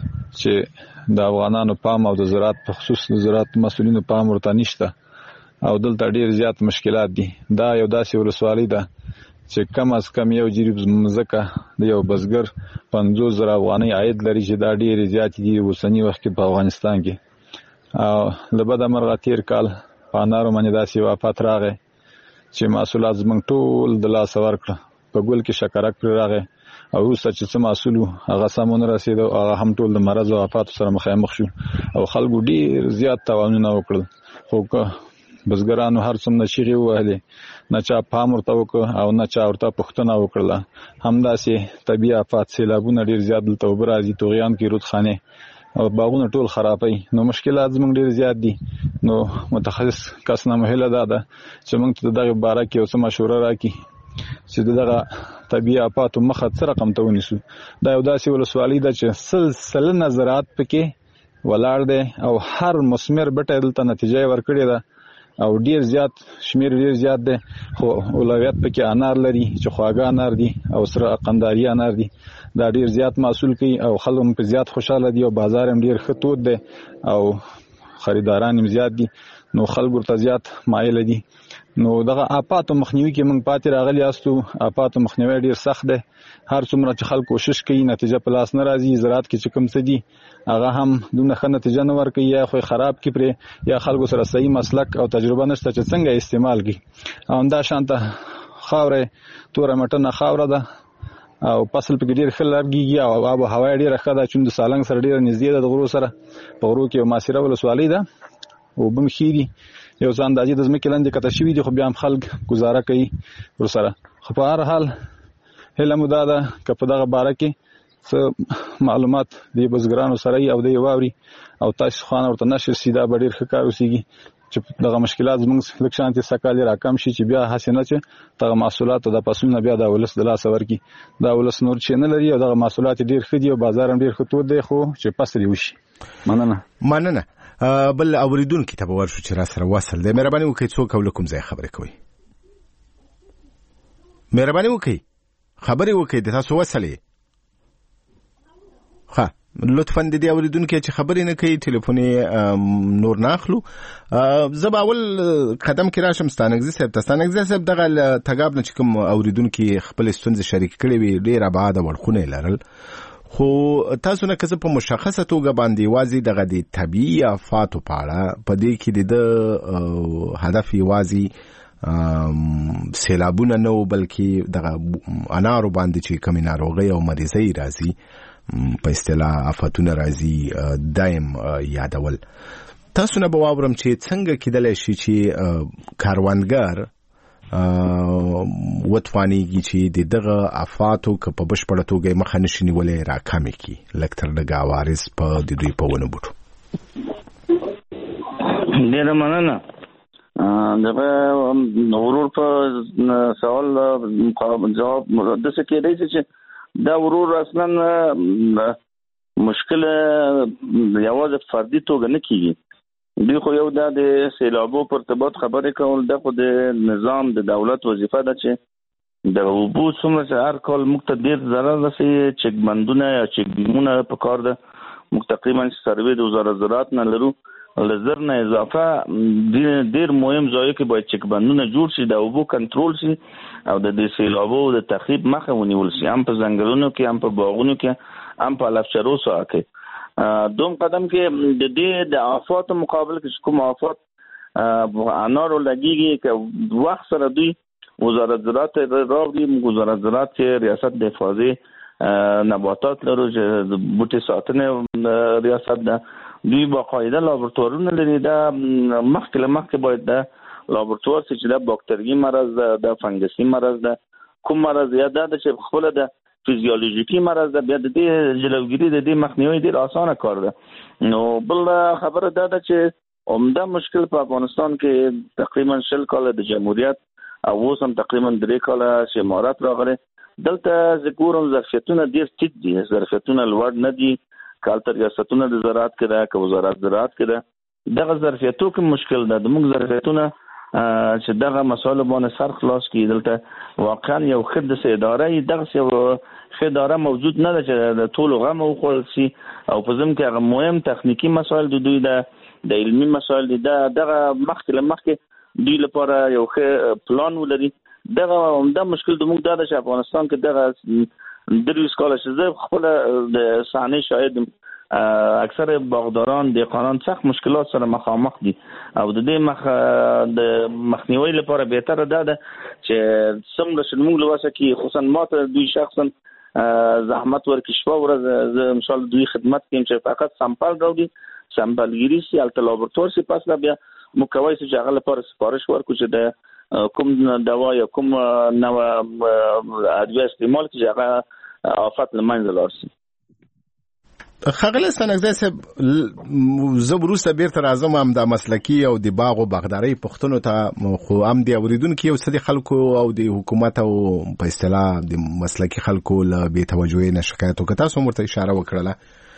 Speaker 8: چې د افغانانو پام او د زراعت په خصوص د زراعت مسؤلینو پام ورته نشته او دلته ډیر زیات مشکلات دي. دا یو داسې ولسوالۍ ده چې کم از کم یو جریب مځکه د یو بزګر 50,000 افغانۍ عاید لري، چې دا ډیر زیات دي اوسنی وخت کې په افغانستان کې. او له بده مرغه تیر کال په انارو باندې داسې وفات راغی چې محصولات زموږ ټول د لاسه ورکړه. په ګل کې شکرک پرې راغی او وروسته چې څه محصول هغه سم ونه رسېد او هغه هم ټول د مرض او آفاتو سره مخامخ شو او خلکو ډیر زیات تاوانونه وکړل. خو بزګرانو هر څومره چیغې ووهلې، نه چا پام ورته وکړ او نه چا ورته پوښتنه وکړله. همداسې طبیعي آفات، سیلابونه ډیر زیات دلته اوبه راځي، طغیان کې رودخانې او باغونه ټول خرابوي. نو مشکلات زموږ ډیر زیات دي. نو متخصص کس نه مهله ده چې موږ ته دغه باره کې یو څه مشوره راکړي چې دغه طبیعي آفاتو مخه څه رقم ته ونیسو. دا یو داسې ولسوالۍ ده چې سلنه زراعت پکې ولاړ دی او هر مثمر بټی دلته نتیجه ورکړې ده او ډیر زیات شمیر ډیر زیات دی. خو اولویت پکې انار لري چې خواږه انار دي او سره قنداري انار دي. دا ډیر زیات محصول کوي او خلک هم په زیات خوشاله دي او بازار هم ډیر ښه تود دی او خریداران هم زیات دي. نو خلک ورته زیات مایل دي. نو دغه آفاتو مخنیوي کې موږ پاتې راغلي یاستو. آفاتو مخنیوي ډیر سخت دی. هر څومره چې خلک کوشش کوي نتیجه په لاس نه راځي. زراعت کې چې کوم څه دي هغه هم دونه ښه نتیجه نه ورکوي، یا خو خراب کړي پرې، یا خلکو سره صحیح مسلک او تجربه نشته چې څنګه استعمال کړي. او همدا شانته خاوره توره مټنه خاوره ده او فصل پکې ډیر ښه لګیږي او آب و هوا ډیره ښه ده، چې د سالنګ سره ډیره نږدې ده د غرو سره. په غرو کې یو ماسیره ولسوالۍ ده او بم خيري یو ځان داجي د ځمکې لاندې کته شوی دي، خو بیا هم خلک گزاره کوي ورسره. خو په هر حال هله مو دا ده که په دغه باره کې څه معلومات د بزګرانو سره او د واوري او تاسو خان ورته نشر سیدا به ډیر ښه کار وسیږي چې دغه مشکلات زموږ لک شانتي سکالي راکم شي، چې بیا حسنه چې دغه محصولات د فصلونو بیا د ولس د لاس ورکی. دا ولس نور چې نه لري او دغه محصولات ډیر ښه دي او بازار هم ډیر ښه تود دی، خو چې فصل وشي. مننه. بل اوریدونکو ته ورشو چې را سره وصل دی. مهرباني وکړئ، څوک او کوم ځای خبرې کوي؟ مهرباني وکړئ خبرې وکړئ، د تاسو وصلې. ښه، لطفاً د دې اوریدونکو چې خبرې نه کوي ټلیفون نور نه اخلو. زه به اول قدم کې راشم ستانګزي صاحب دغه تګاب نه چې کوم اوریدونکو خپل ستونزې شریک کړې وي، ډېر آباد ورخونه لرل، خو تاسو نه کسب په مشخصه توګه باندې واځي دغه د طبيعي آفاتو په اړه په دې کې د هدف واځي سیلابونه نه، بلکې دغه انارو باندې چې کوم ناروغي او مریضي راځي په اصطلاح آفاتونه راځي دایم یادول. تاسو نه به واورم چې څنګه کېدلی شي چې کاروانګر وتوانیږي چې دغه آفاتو که په بشپړه توګه مخه نشي نیولای راکمې کړي، لکه تر دغه عوارض په د دوی په ونه بوټو.
Speaker 5: ډېره مننه. دغه ورور په سوال جواب داسې کېدای شي چې دا ورور اصلا مشکل یوازې فردي توګه نه کېږي. دوی خو یو دا د سیلابو پر ارتباط خبرې کول د خو د نظام د دولت وظیفه ده چې د اوبو څومره چې هر کال موږ ته ډېر ضرر رسوي چک بندونه یا چک ډیمونه په کار ده. موږ تقریبا سروې د وزارت زراعت نه لرو، له زر نه اضافه ډېر مهم ځایو کې باید چک بندونه جوړ شي، د اوبو کنټرول شي او د دې سیلابو د تخریب مخه ونیول شي، هم په ځنګلونو کې، هم په باغونو کې، هم په علفچرو ساحه کې. دوم قدم کې د دې د آفاتو مقابل کې کوم آفات انارو لګیږي که وخت سره دوی وزارت زراعت راغلي. وزارت زراعت چې ریاست د حفاظې نباتات لرو چې د بوټي ساتنې ریاست ده، دوی باقاعده لابراتوارونه لري. دا مخکې باید د لابراتوار چې د باکتریایي مرض ده، د فنګسي مرض ده، کوم مرض یا دا چې خپل د فیزیولوژیکي مرض ده، بیا د دې جلوګیري د دې مخنیوي ډېر اسانه کار ده. نو بل خبره دا ده چې عمده مشکل په افغانستان کې تقریبا 20 کاله د جمهوریت او اوس هم تقریبا 3 کاله چې امارات راغلی، دلته زه ګورم ظرفیتونه ډېر ټیټ دي، ظرفیتونه لوړ نه دي. کالته ریاستونه د زراعت کې ده که وزارت زراعت کې ده، دغه ظرفیتو کې مشکل ده. زموږ ظرفیتونه چې دغه مسایلو باندې سر خلاص کړي، دلته واقعا یو ښه داسې اداره یې دغسې یو ښه اداره موجود نه ده چې د ټولو غم وخوړل شي. او په ضمن کې هغه مهم تخنیکي مسایل د دوی ده، د علمي مسایل دي، دغه مخکې دوی لپاره یو ښه پلان ولري. دغه عمده مشکل زموږ دا ده چې افغانستان کې دغه 23 کاله چې زه خپله د صحنې شاهد یم، اکثر باغداران دهقانان سخت مشکلات سره مخامخ دي او د دې د مخنیوي لپاره بهتره ده چې څومره چې موږ له وسه کې خصوصا ماته دوی شخصا زحمت ورکړي شپه ورځ زه مثال دوی خدمت کوم چې فقط سامپل راوړي، سامپلګیري سي هلته لابراتوار سي، پس بیا موږ کولی شو چې هغه لپاره سپارش ورکړو چې د کوم دوا یا کوم نوع ادویه استعمال کړي چې هغه آفت له منځه لاړ شي.
Speaker 3: ښاغلی ستانکزی صاحب، زه وروسته بیرته راځم هم د مسلکي او د باغ او باغدارۍ پوښتنو ته، خو هم د اورېدونکي یو څه د خلکو او د حکومت او په اصطلاح د مسلکي خلکو له بې توجهۍ نه شکایت وکړه. تاسو هم ورته اشاره وکړله.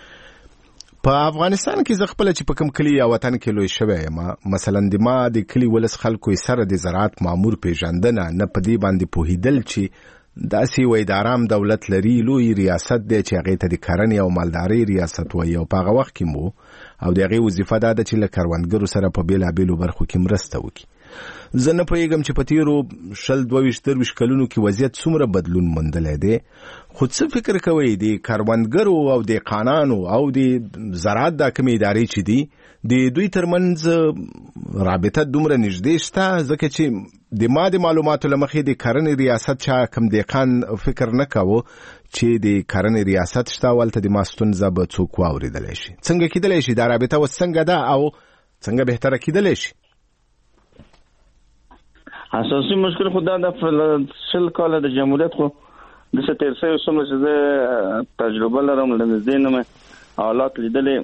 Speaker 3: په افغانستان کې زه خپله چې په کوم کلي یا وطن کې لوی شوی یم، مثلا ما د کلي ولس خلکو یې سره د زراعت مامور پیژندنه نه په دې باندې پوهېدل چې داسې یو اداره هم دولت لري، لوی ریاست دی چې هغې ته د کرنې او مالدارۍ ریاست وایي، او په هغه وخت کې مو او د هغې وظیفه دا ده چې له کروندګرو سره په بېلابېلو برخو کې مرسته وکړي. زه نه پوهېږم چې په تېرو 22-23 کلونو کې وضعیت څومره بدلون موندلی دی، خو څه فکر کوئ د کروندګرو او دهقانانو او د زراعت دا کومې ادارې چې دي د دوی ترمنځ رابطه دومره نږدې شته؟ ځکه چې د معلوماتو له مخې د کرنې ریاست چا کم دهقان فکر نه کوو چې د کرنې ریاست شته او هلته د ما ستونزه به څوک واورېدلی شي. څنګه کېدلی شي دا رابطه اوس څنګه ده او څنګه بهتره کېدلی شي؟
Speaker 5: اساسي مشکل خو دا د 20 کاله د جمهوریت خو داسې تېر شوي څومره چې زه تجربه لرم له نږدې نه مې حالات لیدلې،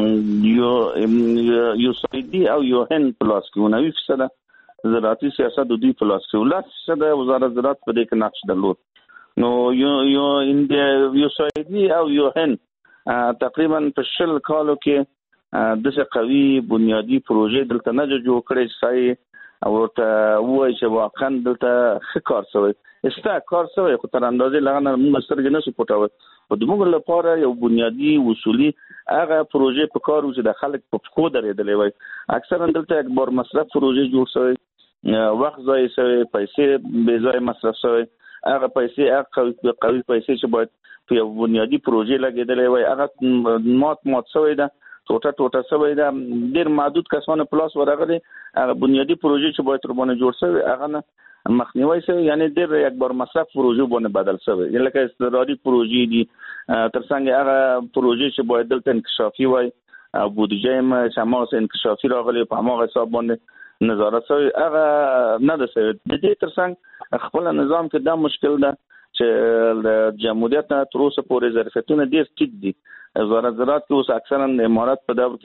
Speaker 5: یو سعودي او یو هند په لاس کې 90% زراعتي سیاست د دوی په لاس کې، 10% وزارت زراعت په دې کې نقش درلود. نو یو سعودي او یو هند تقریبا په 20 کالو کې داسې قوي بنیادي پروژې دلته نه جوړ کړې چې او ورته ووایي چې واقعا دلته ښه کار شوی، استا کار شوی، خو تر اندازې له هغه نه موږ سترګې نشو پټولی. خو د موږ لپاره یو بنیادي اصولي هغه پروژې په کار و چې د خلک په پښو درېدلی وای. اکثرا دلته یک بار مصرف پروژې جوړ شوی، وخت ضایع شوی، پیسې بې ځایه مصرف شوی، هغه پیسې هغه قوي پیسې چې باید په یو بنیادي پروژې لګېدلی وای هغه مات شوی ده، ټوټه شوی ده. ډېر محدود کسانو په لاس ورغلي، هغه بنیادي پروژې چې باید ورباندې جوړ شوی هغه نه مخنیوی شوی، یعنی ډېر یک بار مصرف پروژې باندې بدل شوی، لکه استقراري پروژې دي، تر څنګ هغه پروژې چې باید دلته انکشافي وای او بودیجه یې چې هماغسې انکشافي راغلی په هماغه حساب باندې نظارت شوی هغه نه ده شوی. د دې تر څنګ خپل نظام کې دا مشکل ده چې د جمهوریت نه تر اوسه پورې ظرفیتونه ډېر ټیټ دي. وزارت زراعت کې اوس اکثرا د امارات په دور کې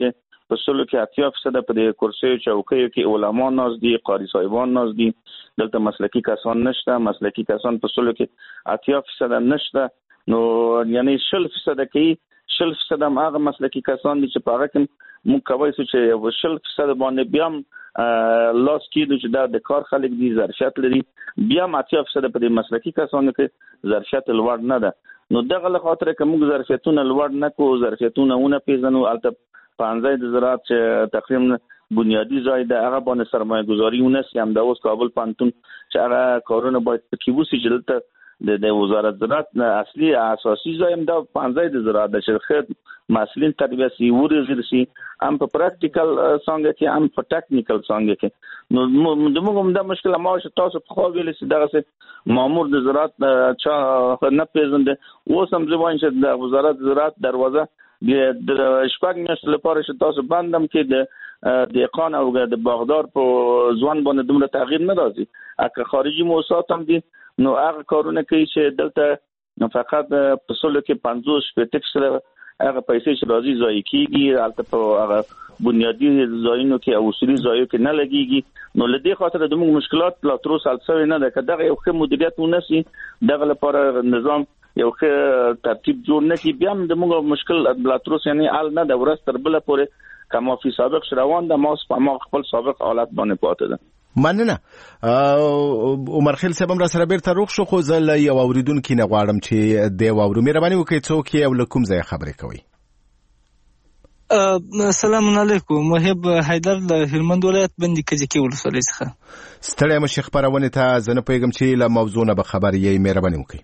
Speaker 5: په سلو کې 80% په دې کرسیو چوکیو کې علما ناز دي، قاری صاحبان ناز دي، دلته مسلکی کسان نشته. مسلکی کسان په سلو کې 80% نشته. نو یعنی 60% کې 60% هم هغه مسلکی کسان دي چې په هغه کې موږ کوي چې 60% باندې بیا لاس کېدو چې د کار خلک دي ظرفیت لري، بیا 80% په دې مسلکی کسانو کې ظرفیت لوړ نه ده. نو دغه له خاطر که موږ ظرفیتونه لوړ نه کوو، ظرفیتونه ونه پیژنو، البته پانځای د زراعت چې تقریبا بنیادی ځای ده هغه باندې سرمایه گذاري ونسي. هم د اوس کابل پانتون چې هغه کارونه باید پکې وسي چې دلته د وزارت زراعت اصلي اساسي ځای هم د پانځای د زراعت د شرکت مسلین تربیه سي ورزير سي هم په پریکټیکل څنګه کې هم په ټیکنیکل څنګه کې. نو موږ هم د مشکل ما چې تاسو په خو ویل سي دغه مامور د زراعت چا نه پیژنده. اوس هم ځوان چې د وزارت زراعت دروازه د شپږ میاشتې لپاره چې تاسو بندم کې د دهقان او د باغدار په ځوان باندې دومره تغییر نه راځي. اګه خارجي موسسات هم دي نو هغه کارونه کوي چې دلته فقط په سلو کې 50% هغه پیسې چې راځي ځای کیږي، البته په هغه بنیادی ځایونو کې او اصولي ځایونو کې نه لګيږي. نو لدې خاطر د موږ مشکلات لا تر اوسه حل شوی نه ده. کله یو ښه مدیریت ونسي دغه لپاره نظام یو ښه ترتیب جوړ نه کی، بیا هم د موږ مشکل لا تر اوسه یعنی حل نه ده. ورځ تر بله پورې کما فی سابق روان ده، ما خپل سابق حالت باندې پاتې ده.
Speaker 3: مننه. عمر خیل صاحب هم را سره بیرته روغ شو، خو زه له یو اوریدونکي نه غواړم چې دی واورو. مهرباني وکړئ څوک یې او له کوم ځایه خبرې کوئ؟
Speaker 9: السلام علیکم. محب حیدر د هلمند ولایت بندي کجکي ولسوالۍ څخه.
Speaker 3: ستړی مشي خبرونه ته زه نه پوهېږم چې له موضوع نه به خبر یې. مهرباني وکړئ.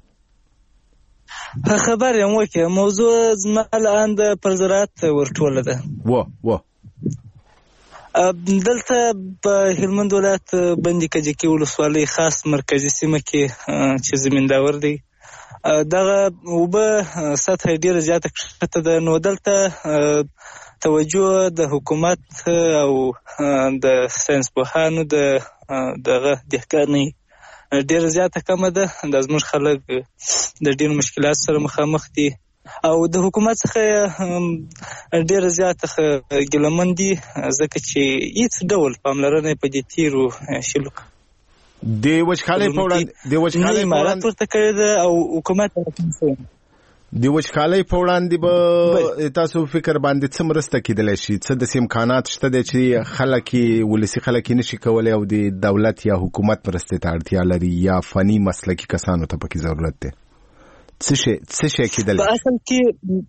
Speaker 9: خبر یم وکړه. موضوع زما الان د پر زراعت ورټوله ده. دلته په هلمند ولایت بندي کجکي ولسوالۍ خاص مرکزی سیمه کې چې زمینداور دی، دغه اوبه سطح ډیره زیاته کښته ده. نو دلته توجه د حکومت او د ساینس پوهانو دغه دهقانۍ ډیره زیاته کمه ده. د زموږ خلک د ډیرو مشکلات سره مخامخ دي او د حکومت څخه ډیره زیاته ګیلمن دي ځکه چې هیڅ ډول پاملرنه په دې تیرو شلو
Speaker 3: د وچکالۍ په وړاندې
Speaker 9: ورته کړې ده او حکومت
Speaker 3: د وچکالۍ په وړاندې به تاسو فکر باندې څه مرسته کېدلی شي؟ څه داسې امکانات شته دی چې خلک ولسي خلک نشي کولی او د دولت یا حکومت مرستې ته اړتیا لري یا فني مسلکي کسانو ته پکې ضرورت دی؟ څه شي کېدلی؟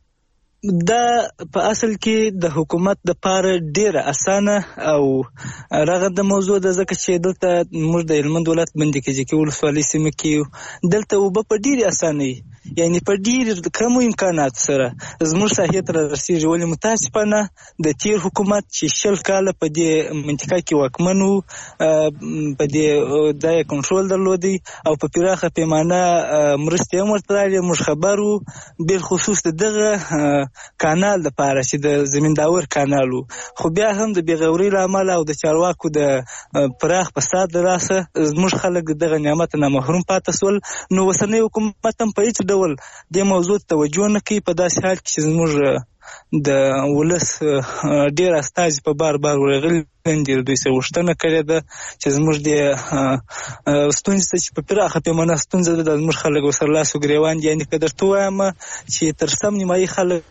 Speaker 9: په اصل کې د حکومت د پاره ډیره اسانه او رغنده موضوع ده ځکه چې دلته موږ د هلمند ولایت بندي کجکي ولسوالۍ سیمه کې دلته اوبه په ډیره اسانه یعنی په ډیر کم امکانات سره زموږ ساحې ته رسیږي. ولې متاسفانه د تیر حکومت چې 10 کاله په دې منطقه کې واکمن و په دې د کنټرول درلودي او په پراخه پیمانه مرستې هم ورته راغلي. موږ خبر وو بل خصوص دغه کانال د پاره چې د زمینداور کانالو، خو بیا هم د بیغوري لامل او د چارواکو د پراخ فساد راسه زموږ خلک دغه نعمت نه محروم پاتې سول. نو وسنۍ حکومت هم په هیڅ ډول د موضوع توجه نه کوي. په داسې حال کې چې زموږ د ولس ډیر استازي په بار ورغلي دي، دوی سره وشتنه کړې ده چې زموږ د ستونزې چې په پراخه پیمانه ستونزه ده د زموږ خلک ورسره لاس و ګریوان دي. یعنې که درته ووایم چې تر سم نیمایي خلک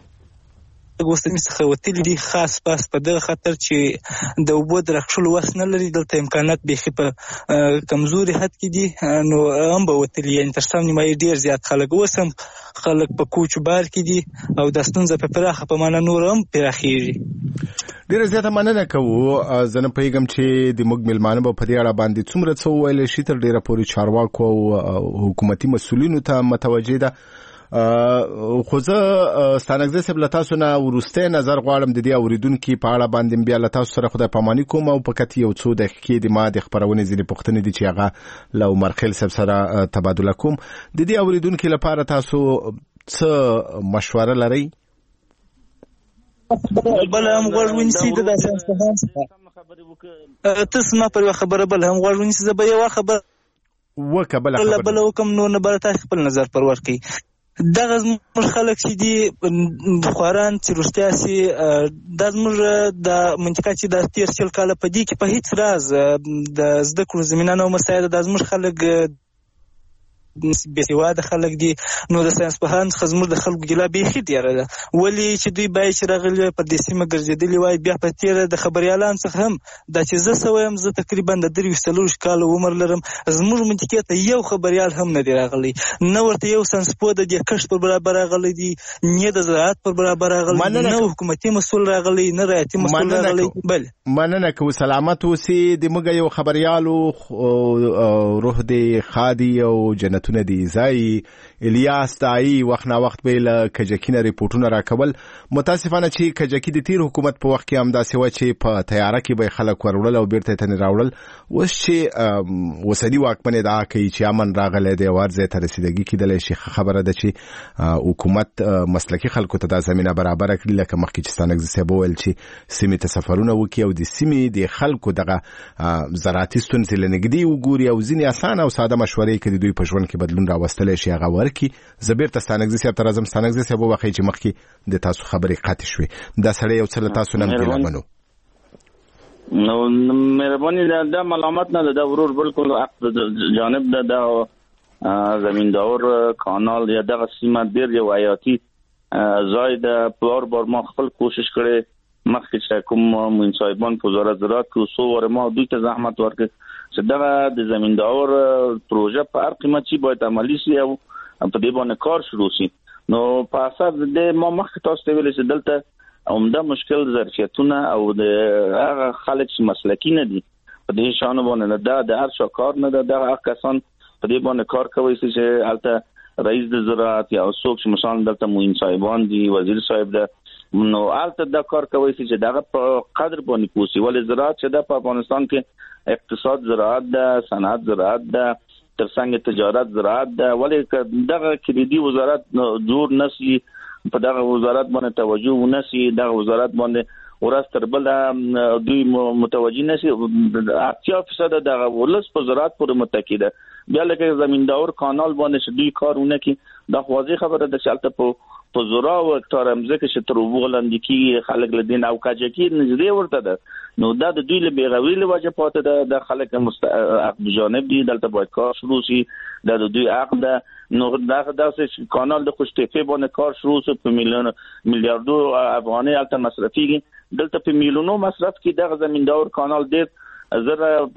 Speaker 9: وسنۍ څخه وتلي دي، خاص پاس په دغه خاطر چې د اوبو د راکښلو وس نه لري. دلته امکانات بیخي په کمزوري حد کې دي نو هم به وتلي. یعنې تر سم نیمایي ډېر زیات خلک اوس هم خلک په کوچ و بار کې دي او دا ستونزه په پراخه پیمانه نور هم پراخېږي.
Speaker 3: ډیره زیاته مننه کوو. زه نه پوهېږم چې د موږ میلمانه به په دې اړه باندې څومره څه وویلی شي. تر ډیره پورې چارواکو او حکومتي مسؤلینو ته متوجه ده. خو زه ستانکزی صاحب له تاسو نه وروستی نظر غواړم د دې اورېدونکي په اړه باندې بیا له تاسو سره خدای پاماني کوم او فقط یو څو دقیقې د ما د خپرونې ځینې پوښتنې دي چې هغه له عمر خیل صاحب سره تبادله کوم. د دې اورېدونکي لپاره تاسو څه مشوره لرئ؟
Speaker 9: بل هم غوږ ونیسي د داسې څخه تاسو ما پر خبره بل هم غوږ ونیسي. زه به یو خبره
Speaker 3: وکه بل خبره
Speaker 9: وکم نو نه بل تاسو خپل نظر پر ورکړئ. دغه زموږ خلک چې دي خواران چې رښتیا سي دا زموږ د منطقه چې د 13 کاله په دې کې په هیڅ راز د زده کړو زمینه نه مساعده د زموږ خلک بېسواده خلک دي نو د ساينس پوهان څخه زموږ د خلکو ګیله بیخي ډېره ده ولې چې دوی باید چې راغلي پر دې سیمه ګرځېدلي وای بیا په تېره د خبریالانو څخه هم دا چې زه څه وایم زه تقریبا د 43 کاله عمر لرم زموږ منطقې ته یو خبریال هم نه دی راغلی نه ورته یو ساینسپوه د دې کښت پر برابر راغلی دی نه د زراعت پر برابر راغلی نه حکومتي مسؤل راغلی نه رایتي مسؤل راغلی بل
Speaker 3: مننه کو سلامت اوسې د موږ یو خبريالو روح دی خادي او جنتونه دی زای الیاس تای وخت نا وخت به ل کجکینه ریپورتونه راکول متاسفانه چې کجکی د تیر حکومت په وخت کې هم داسې و چې په تیاره کې به خلک ورول او بیرته تن راوړل اوس چې وسدي واکمنه دا کوي چې امن راغله دی ورځه ته رسیدګي کېدل شي خبره ده چې حکومت مسلکی خلکو ته د زمينه برابر کړي لکه مخکې چې ستانګ زسبول چې سیمه ته سفرونه وکي او د سیمه د خلکو دغه زراعتي ستونزې لنګدي وګوري او ځینې اسانه او ساده مشورې کړي دوی په ژوند کې بدلون راوستل شي هغه ورکی زبیر تستانګ زسب تر اعظم ستانګ زسب وخی چې مخکې د تاسو خبرې قاطع شوې دا سړی یو څه تاسو نن دی لمنو
Speaker 5: نو مهرباني دا ملامت نه ده ورور بالکل جانب ده زمیندار کانال یا دغه سیمه ډیر یو حیاتي ځای ده بار ما خپل کوشش کړي مخکې چې کوم منصوبان په وزارت زراعت کې سو ور ما دوی ته زحمت ورکړي چې دغه د زمیندار پروژه په هر قیمت چې باید عملی شي او په دې باندې کار شروع شي نو په اساس د ما مخکې تاسو ته ویل چې دلته عمده مشکل ظرفیتونه او د هغه خلک چې مسلکی نه دي په دې شان باندې دا د هر څو کار نه ده هغه کسان په دې باندې کار کوي چې البته رئیس د زراعت یا څوک چې مثلا دلته موین صاحبان دي وزیر صاحب ده نو البته دا کار کوي چې دغه په قدر باندې پوسی ولې زراعت چې د افغانستان کې اقتصاد زراعت ده صنعت زراعت ده ترڅنګ تجارت زراعت ده ولې دغه کلیدي وزارت جوړ نشي په دغه وزارت باندې توجه ونشي دغه وزارت باندې ورس تر بل دوی متوجي نشي 80% دغه ولس په زراعت پورې متکی ده بیا لکه زمیندار کانال باندې دوی کارونه کوي دا واضح خبره ده چې البته په زورا او هکتار امزه چې تر وګولند کی خلک لدین او کاجکی نږدې ورته ده نو دا د دوی له بیغوی له وجه پاتې ده د خلک عقد جانب دي دلته باید کار شروع شي د دوی عقد نو دا کانال د خوشتفه باندې کار شروع شي په میلیاردو افغاني البته مصرفي دلته په میلیونو مصرف کې د زمیندار کانال ډېر زره په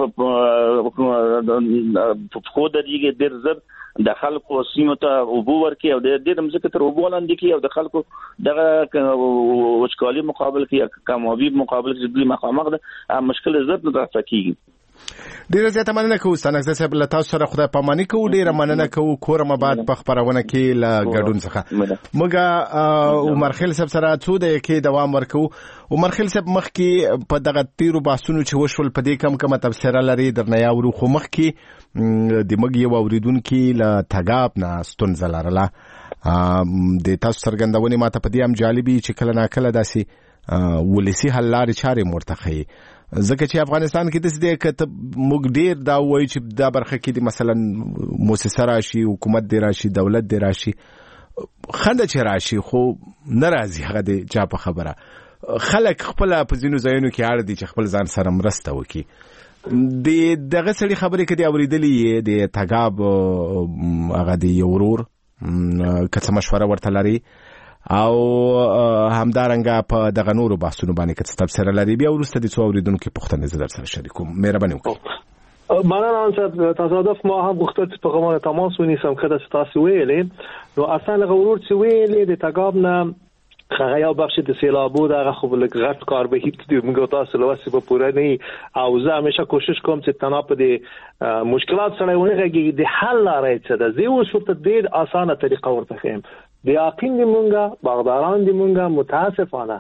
Speaker 5: خو درېږي ډېر زر د خلکو سیمه ته وبو ورکی او د دې مزه تر وبو لاندې کې او د خلکو دغه وچکالي مقابل کې کمابي مقابل کې دوی مخامخ ده مشکل زړه نه راځي
Speaker 3: ډیر زیاته مننه کوم ستنګ صاحب له تاسو سره خدای پاماني کوو ډیر مننه کوو کورم بعد په خبرونه کې لا ګډون څخه مګه عمر خیل صاحب سره څو د کې دوام ورکو عمر خیل صاحب مخ کې په دغه تیرو باسونو چې وشول په دې کم تفسیر لري درنه یاورو خو مخ کې د مګ یو اوریدونکو له تګاب نه ستونزه لرله د تاسو څرګندونې ماته په دې هم جالبي چې کله ناکله داسي ولسی حل لارې چارې مرتخي ځکه چې افغانستان کې د دې کته موږ ډیر دا وایي چې دا برخه کې مثلا مؤسسه راشي حکومت دی راشي دولت دی راشي خنده چې راشي خو ناراضي هغه دی چا په خبره خلک خپل په ځینو ځایونو کې اړ دي چې خپل ځان سره مرسته وکړي دغه سړي خبرې کړي اوریدلې د تګاب هغه دی ورور کڅ مشوره ورته لري او همدارنګه په دغه نورو بحثونو باندې کڅ تفسیر لري بیا ورسته د څو اوریدونکو پوښتنه زړه سره شریکوم مهرباني وکړئ
Speaker 4: مننه انصاف تصادف ما هم وختت په کومه تماس ونیسم کله چې تاسو ویلې نو اصلا غوړ چې ویلې د تګاب نه هغه یو بخش د سیلابو دغه خو لږ غټ کار به هیڅ دی موږ تاسو له واسه په پوره نه او زه همیشه کوشش کوم چې تنها په دې مشکلات سره ونغږي د حل لارې څه ده زه اوس ورته ډېر اسانه طریقه ورته خیم د یقین دی مونږه باغداران دی مونږه متاسفانه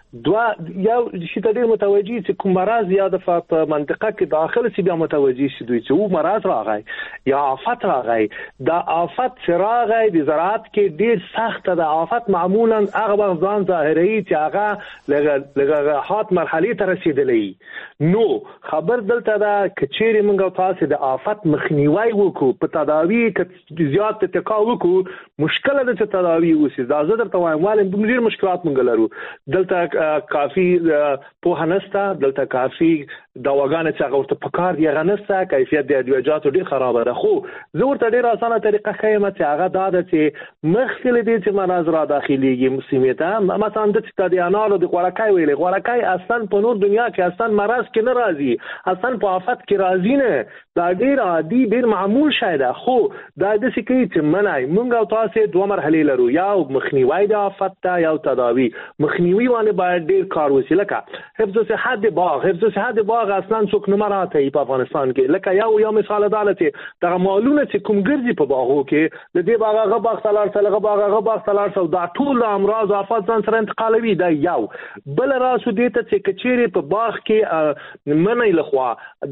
Speaker 4: یو شي ته ډېر متوجي چې کوم مرض یا د منطقه کې داخله سي بیا متوجي شي دوی چې مرض راغی یا آفت راغی. دا آفت چې راغی د زراعت کې ډېر سخت ده. آفت معمولا هغه وخت ځان ظاهروي چې هغه لږه حات مرحلې ته رسیدلې. نو خبر دلته دا کچېرې موږ تاسو د آفت مخنیوي وکړو په تداوی کې زیات اتکا وکړو مشکل ده چې تداوی وسی. دا زه درته وایم ولې ډېر مشکلات موږ لرو دلته. کافی په هنستا دلته کافی دواګانې چې هغه ورته پکار دی غنسته کیفیت د ادویجاتو ډیر خراب ده. خو زه ورته ډیر اسانه طریقه ښیم چې هغه دا ده چې مخکې دې چې مرز را داخليږي مسیمه ته مثلا د ستادیانانو د غوړکای ویلې غوړکای اصلا په نور دنیا کې اصلا مرز کې نه راځي اصلا په آفت کې راځي نه. دا ډیر عادي ډیر معمول شای ده. خو دا د څه کوي چې منای مونږ او تاسو دوه مرحلې لرو یو مخنیوي د آفت ته یو تداوی. مخنیوي باندې باید ډیر کار وشي لکه حفظ صحت باغ. حفظ صحت باغ اصلا څوک نه مراته په افغانستان کې لکه یو مثال عدالت دغه مالونه چې کوم ګرځي په باغو کې د دې باغ هغه باغ تلار سره باغ تلار سره دا ټول امراض او آفات ځان سره انتقالوي. دا یو بل راسو دې ته چې کچېره په باغ کې منې لخوا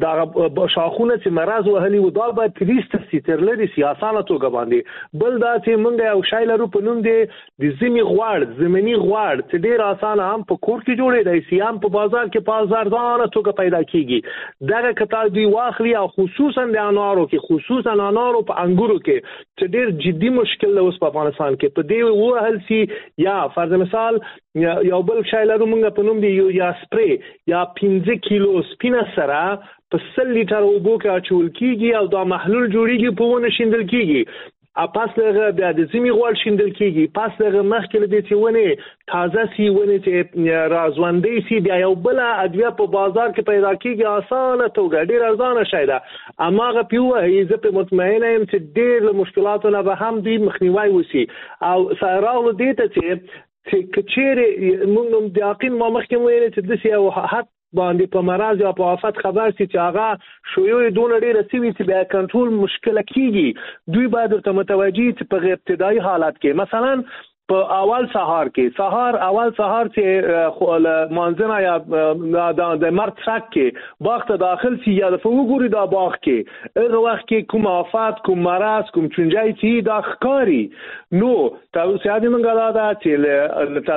Speaker 4: دا شاخونه چې مرز وهلي و دا به پلیس تر لري سیاسانه توګه باندې. بل دا چې مونږ یو شای لرو په نوم دی د زمي غوړ زمینی غوړ چې ډیر اسانه هم په کور کې جوړې دی سیام په بازار کې په ازاردانه توګه پیدا کیږي. دغه کتاب دی واخلي او خصوصا د انارو کې خصوصا انارو په انګورو کې چې ډیر جدي مشکل له اوس په افغانستان کې په دې وهل سي یا فرض مثال یو بل شای لرو مونږ په نوم دی یا سپری یا 15 کیلو سپینه سره په 100 لیټر اوبو کې اچول کیږي او دا محلول جوړیږي په ونه شیندل کیږي. پاس لغه بیا د زمي غوړ شیندل کیږي. پاس لغه مخکې د دې ونه تازه سی ونه چې رازوندې سی بیا یو بل ادویه په بازار کې پیدا کیږي اسانه توګه ډیر ارزانه شي ده. اماغه پیوه یې زه په مطمئنه يم چې ډیر مشکلاتونه به هم دې مخنیوي وسی او سراغ دې ته چې کچېره موږ د یقین ما مخکې ویل چې د سی او حد باندې په مرز یا په آفت خبر سي چې هغه شویو دونه ډیره سوي چې بیا کنټرول مشکل کیږي. دوی باید ته متوجي چې په ابتدایي حالت کې مثلا په اول سهار کې اول سهار چې مانځنه یا د مرد څخه کې وخت داخل سی یا د فوګوري دا باغ کې هغه وخت کې کوم آفات کوم مرز کوم چونجای چې دا ښکاری. نو تاسو یاد منګا دا چې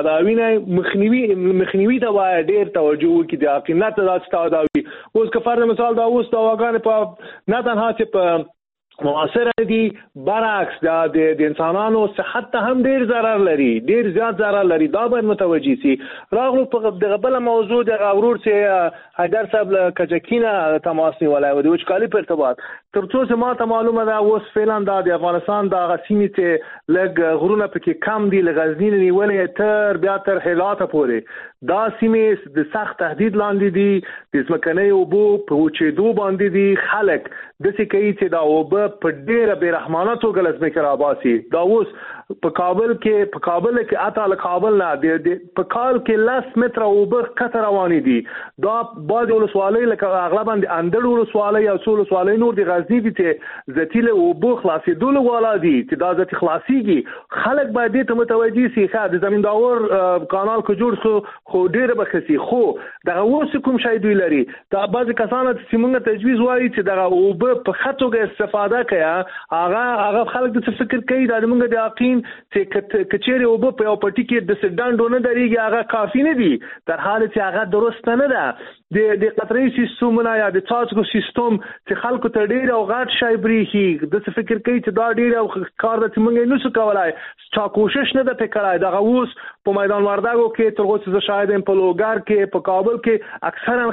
Speaker 4: تداوی مخنیوي دا وای ډیر توجه وکړي د حقیقت دا تداوی. اوس که فرض مثال دا اوس دا واګان په نه تنها چې په معاصر دي برعکس د انسانانو صحت ته هم ډیر ضرر لري ډیر زیات ضرر لري. دا باید متوجي سي. راغلو په دغه بل موضوع د غورور چې حیدر صاحب کجکینه تماس نیولای و د وچکالي په ارتباط ترڅو چې ما ته معلومه ده اوس فعلا د افغانستان د غسیمې ته لګ غرونه پکې کم دي لغزنی نیولې تر بیا تر هلاته پورې دا سیمې د سخت تهدید لاندې دي. د ځمکنۍ اوبو په وچېدو باندې دي. خلک داسې کوي چې دا اوبه په ډېره بېرحمانه توګه له ځمکې راباسي. دا اوس په کابل کې اته له کابل نه په کال کې 10 متره اوبه کته روانې دي. دا بعضې ولسوالۍ لکه اغلبا د اندړ ولسوالۍ او څو ولسوالۍ نور د غزني دي چې زتیله اوبه خلاصېدلو والا دي چې دا زتې خلاصېږي. خلک باید دې ته متوجي سي. ښه د زمینداور کانال که جوړ سو خو ډېره به ښه سي. خو دغه اوس کوم شی دوی لري دا بعضې کسانو چې موږ تجویز وایي چې دغه اوبه په ښه توګه استفاده کوي هغه خلک د فکر کوي دا موږ د یقین چې کچېره اوبه په یو پټي کې د سډانډو نه درېږي هغه کافي نه دي در حال چې هغه درست نه ده. د قطري سیستمونه یا د څاڅکو سیستم چې خلکو ته ډېر او غټ شای بریخي د فکر کوي چې دا ډېر او کار د موږ نه څه کولای چا کوشش نه ده پکړای. دغه اوس په میدان وردګو کې تر اوسه زه شاهد یم په لوګر کې په کابل کې اکثرا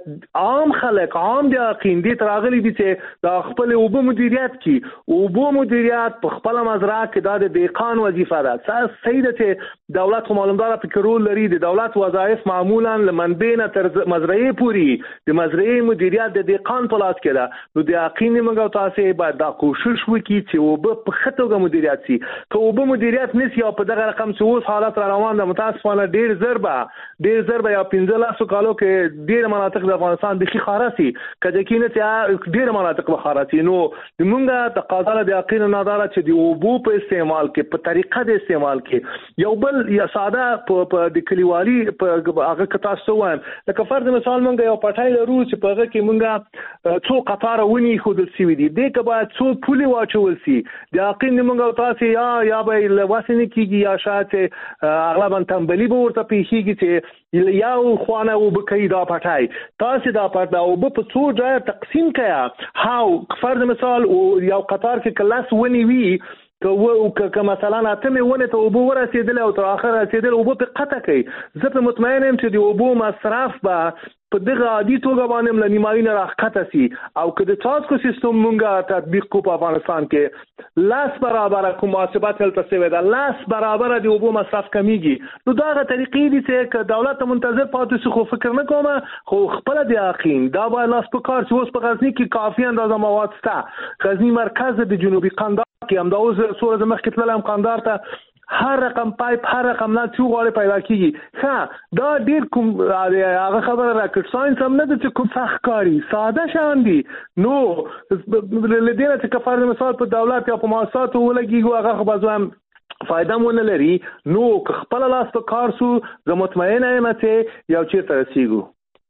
Speaker 4: خلک عام د یقین دي تراغلي دي چې د خپل اوبه مدیریت کی اوبه مدیریت په خپل مزرعه کې د دهقان وظیفه ده. صحیح ده چې دولت معلومدار فکر رول لري. د دولت وظایف معمولا لمنبینه تر مزرعه مزرعې پوری د مزرعې مدیریت د دهقان په لاس کې ده. نو د یقین موږ تاسو باید دا کوشش وکړي چې وب په خطوګه مدیریت شي. که وب مدیریت نشي او په دغه رقم چې اوس حالت را روان ده متاسفانه ډیر ضربه یا 15 کالو کې ډیر مناطق د افغانستان د خاراسي کله کې نه چې ډیر مناطق به خاراسي. نو موږ تقاضا د یقین ناداره چې د وبو په استعمال کې په طریقه د استعمال کې یو بل یا ساده په د کلیوالي په هغه کتا سوام لکه فرض مثال موږ یو پټای لرو چې په هغه کې موږ څو قطار ونی خود سوي دي د که باید څو پولي واچول سي د یقین موږ تاسو یا به لواسنه کیږي یا شاته اغلبا تنبلی به ورته پیخیږي چې یو خوانه وبکې دا پټای تاسو دا پټا او په څو ځای تقسیم کړه هاو فرض مثال یو قطار کې کلاس ونی وی که مثلا اتمه ونه ته وبو ورسېدل او تر اخر رسېدل وبو په قطه کوي. زه په مطمئن یم چې د وبو مصرف به په دغه عادي توګه باندې لنیمایي نه راخته سي او که د ټاسکو سیستم مونږه تطبیق کو په افغانستان کې لاس برابر کوم محاسبات هلته سوي ده لاس برابر د وبو مصرف کمیږي. نو دا غا طریقې دي چې دولت منتظر پاتې شي خو فکر نه کوم خو خپل د یقین دا به لاس په کار چې اوس په غزنی کې کافي اندازه مواد شته. غزنی مرکز د جنوبي قندهار کې هم دا اوس سورې مخکې تلل هم قندهار ته هر رقم پایپ هر رقم نه څو غوړي پیدا کیږي. ها دا ډیر کوم هغه خبره راکټ ساينس هم نه د کوم سخت کاری ساده شان دي. نو لدينا چې کفاره مثال په دولت یا په مؤسساتو ولګي هغه خو بازم فائدہ مونږ لري. نو خپل لاس په کار سو زه مطمئنه یم چې یو چیرته رسیږو.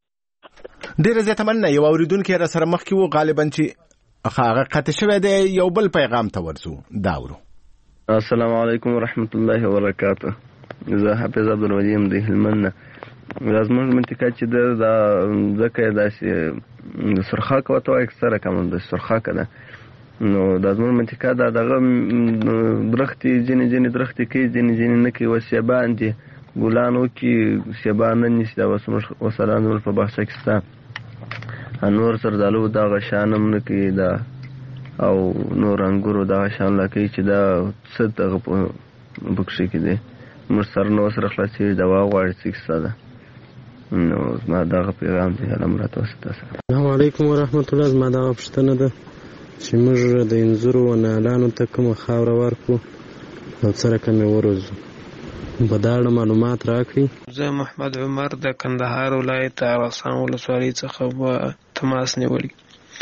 Speaker 3: ډیر زه تمنه یو اوریدونکو را سره مخ کې وو غالبا چې هغه قطع شوی دی یو بل پیغام ته ورسو داورو.
Speaker 10: السلام علیکم ورحمت الله وبرکاته. زه حافظ عبدالوجیم دی هلمند. زموږ منطقه چې د ځکه داسې سرخاک وته اکثره کوم د سرخاک ده. نو د زموږ منطقه دغه درختي ځینې درختي کې ځینې نه کې وسیبان دي ګلانو کې سیبان نه نشي دا وسلان په بحثه کې ستا انور سردالو دا غشانم نه کې دا او نور انګورو دا شان لکه چې دا څه دغه بکشي کې دي موږ سره نو سره خلاصي دا واغړ سیکسه ده. نو ما دا پیغام دی علامات واسطه.
Speaker 11: السلام علیکم ورحمت الله. ما دا پښتنه ده چې موږ د انځورو و نالانو ته کوم خاور ورکو او سره کوم ورزو بداړه معلومات راکړي.
Speaker 12: زه محمد عمر د کندهار ولایت ارغسان ولسوالۍ څخه تماس نیولی.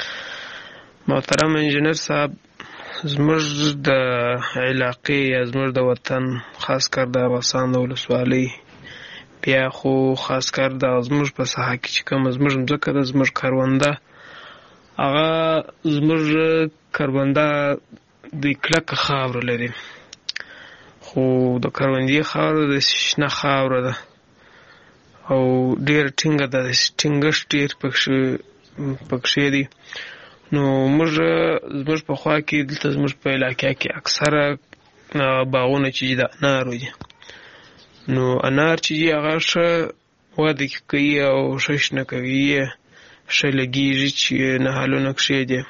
Speaker 12: محترم انجینر صاحب زموږ د علاقې یا زموږ د وطن خاص کر د ارغسان د ولسوالۍ بیا خو خاص کر د زموږ په ساحه کې چې کوم زموږ مځکه ده زموږ کرونده هغه زموږ کرونده د کلکه خاوره لري خو د کروندې خاوره د شنه خاوره ده او ډېر ټینګه ده ټینګښت ډېر پکښې دي. نو زموږ په خوا کې دلته زموږ په علاقه کې اکثره باغونه چې د انارو دي. نو انار چې هغه ښه وده کوي او ښه شنه کوي ښه لګېږي چې نهالونه کښې دي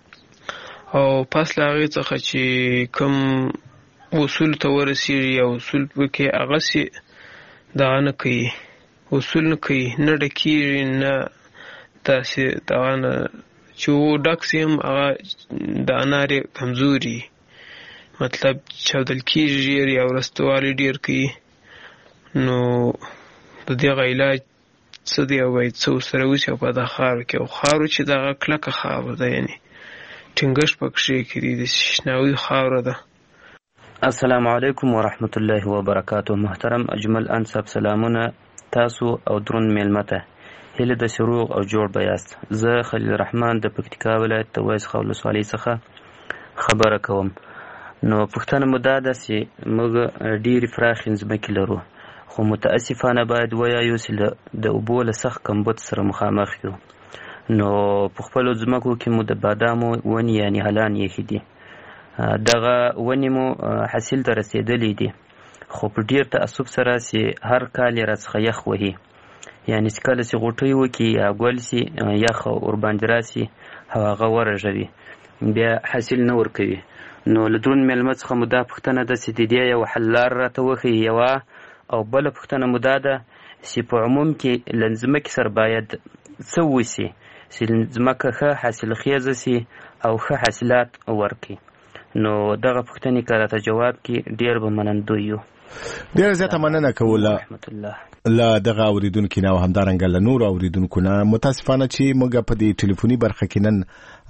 Speaker 12: او پس له هغې څخه چې کوم اصول ته ورسېږي یا اصول پکې هغسې دغه نه کوي اصول نه کوي نه ډکېږي نه داسې دغه نه چې ډک سي هم هغه د انار کمزوري مطلب چاودل کېږي ژر یا ورستوالی ډېر کوي. نو د دغه علاج څه دی او باید څه ورسره وشي او په دغه خاورو کې او خاورو چې دغه کلکه خاوره ده یعنې ټینګښت پکښې کې دي د شناوي خاوره ده.
Speaker 13: السلام علیکم ورحمت الله وبرکاته. محترم اجمل انصب سلامونه تاسو او درون میلمه ته هیله د سروغ او جوړ بیاست. زه خلیل الرحمن د پکتیکا ولایت د ویس ولسوالۍ څخه خبره کوم. نو پوښتنه مو دا ده چې موږ ډېرې پراخې ځمکې لرو خو متاسفانه باید ووایو چې د اوبو له سخت کمبود سره مخامخ یو. نو په خپلو ځمکو کې مو د بادامو ونې یعنې هلان ایښي دي. دغه ونې مو حاصل ته رسېدلی دي خو په ډېر تعصب سره چې هر کال یې راڅخه یخ وهي یعنې چې کله چې غوټۍ وکړي یا ګل سي یخ ورباندې راسي او هغه ورژوي بیا حاصل نه ورکوي. نو له درون میلمه څخه مو دا پوښتنه ده چې د دې یو حل لار راته وښیي. یوه او بله پوښتنه مو دا ده چې په عموم کې له ځمکې سره باید څه وشي چې ځمکه ښه حاصلخیزه سي او ښه حاصلات ورکړي. نو دغه پوښتنې که راته جواب کړي ډېر به منندوی یو.
Speaker 3: ډېره زیاته مننه کوله له دغه اورېدونکي نه او همدارنګه له نورو اورېدونکو نه. متاسفانه چې موږ په دې ټلیفوني برخه کې نن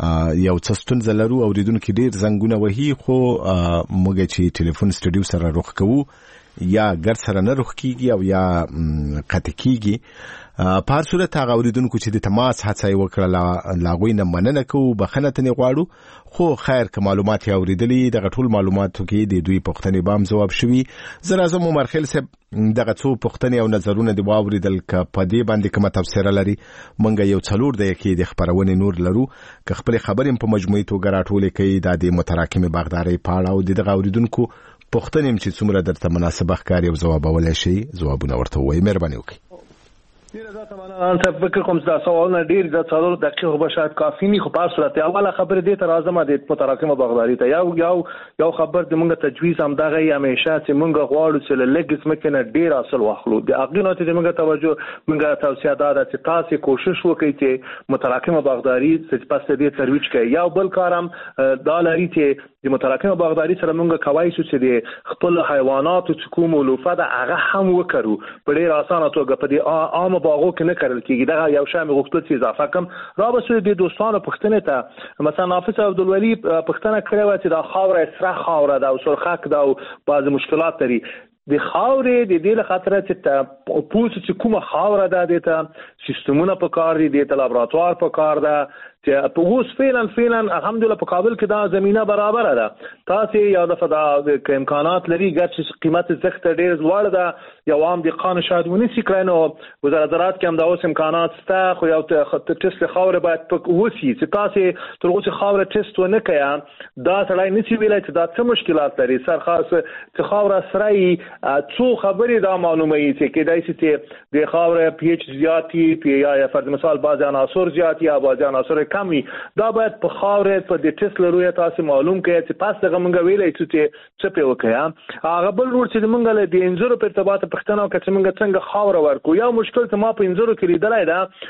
Speaker 3: یو څه ستونزه لرو. اورېدونکي ډېر زنګونه وهي خو موږ چې ټلیفون سټډیو سره رخ کوو یا ګر سره نه رخ کیږي او یا قطع کیږي. په هر صورت هغه اورېدونکو چې د تماس هڅه یې وکړه له هغوی نه مننه کوو، بخښنه ترې غواړو. خو خیر که معلومات یې اورېدلي دغه ټول معلوماتو کې د دوی پوښتنې به هم ځواب شوي. زه راځم عمر خیل صاحب دغه څو پوښتنې او نظرونه دې واورېدل، که په دې باندې کومه تبصره لري. موږ یو 4 دقیقې د خپرونې نور لرو، که خپلې خبرې په مجموعي توګه راټولې کوي دا د متراکمې باغدارۍ په اړه او دغه اورېدونکو پوښتنې چې څومره درته مناسبه ښکاري او ځوابولی شي ځوابونه ورته ووایي. مهرباني وکړئ.
Speaker 4: ډیره زیاته مننه. صاحب فکر کوم دا سوالونه ډیر د 4 دقیقو به شاید کافي نه خو په صورت اوله خبره دې تر اعظم د متراکمه باغداري ته یو خبر د موږ تجویز هم دغه همیشه چې موږ غواړو چې لګس مکه نه ډیر اصل واخلو. د اقینات د موږ توجه موږ توصیه ده چې تاسو کوشش وکړئ چې متراکمه باغداري چې پس دې ترویج کړئ. یو بل کارم دا لري چې د متراکمه باغداري سره موږ کوای شو چې د خپل حیوانات او کوم علوفه د هغه هم وکړو په ډیر اسانه توګه. په دې عام باغو کې نه کړل کېږي. دا یو شامل غوښتل چې اضافه کم را بسوي د دوستانو پښتنه ته مثلا نافذ عبدالولی پښتنه کړې و چې دا خاور اسره خاور ده او سرخک ده او بعض مشکلات لري. د خاورې د دې لپاره چې پوس چې کومه خاور ده د ته سیستمونه په کار دي، د لابراتوار په کار ده چې په اوس فعلا الحمدلله په کابل کې دا زمينه برابر ده. تاسو یو دفعه د امکانات لري ګرځي قیمت زخت ډیر زوړ ده یو عام دي قانون شاید ونی سي کړنو وزارت زراعت کې هم دا اوس امکانات شته خو یو ټیسټ خاور باید په وسی چې تاسو تر اوسه خاور ټیسټ ونه کړئ دا سړی نسی ویلای چې دا څه مشکلات لري. سر خاص چې خاور سره څو خبرې دا معلومه یي چې کدای چې د خاور پی ایچ زیاتی پی یا فرض مثال بعض عناصر زیاتی یا بعض عناصر کمی دا باید په خاورې په د ټیسټ لروي تاسو معلوم کړئ چې پاس دغه مونږ ویلای چې څه په وکړه. هغه بل ور چې مونږ له د انځورو په ارتباط پښتنه او چې مونږ څنګه خاور ورکو. یو مشکل چې ما په انځورو کې لیدلای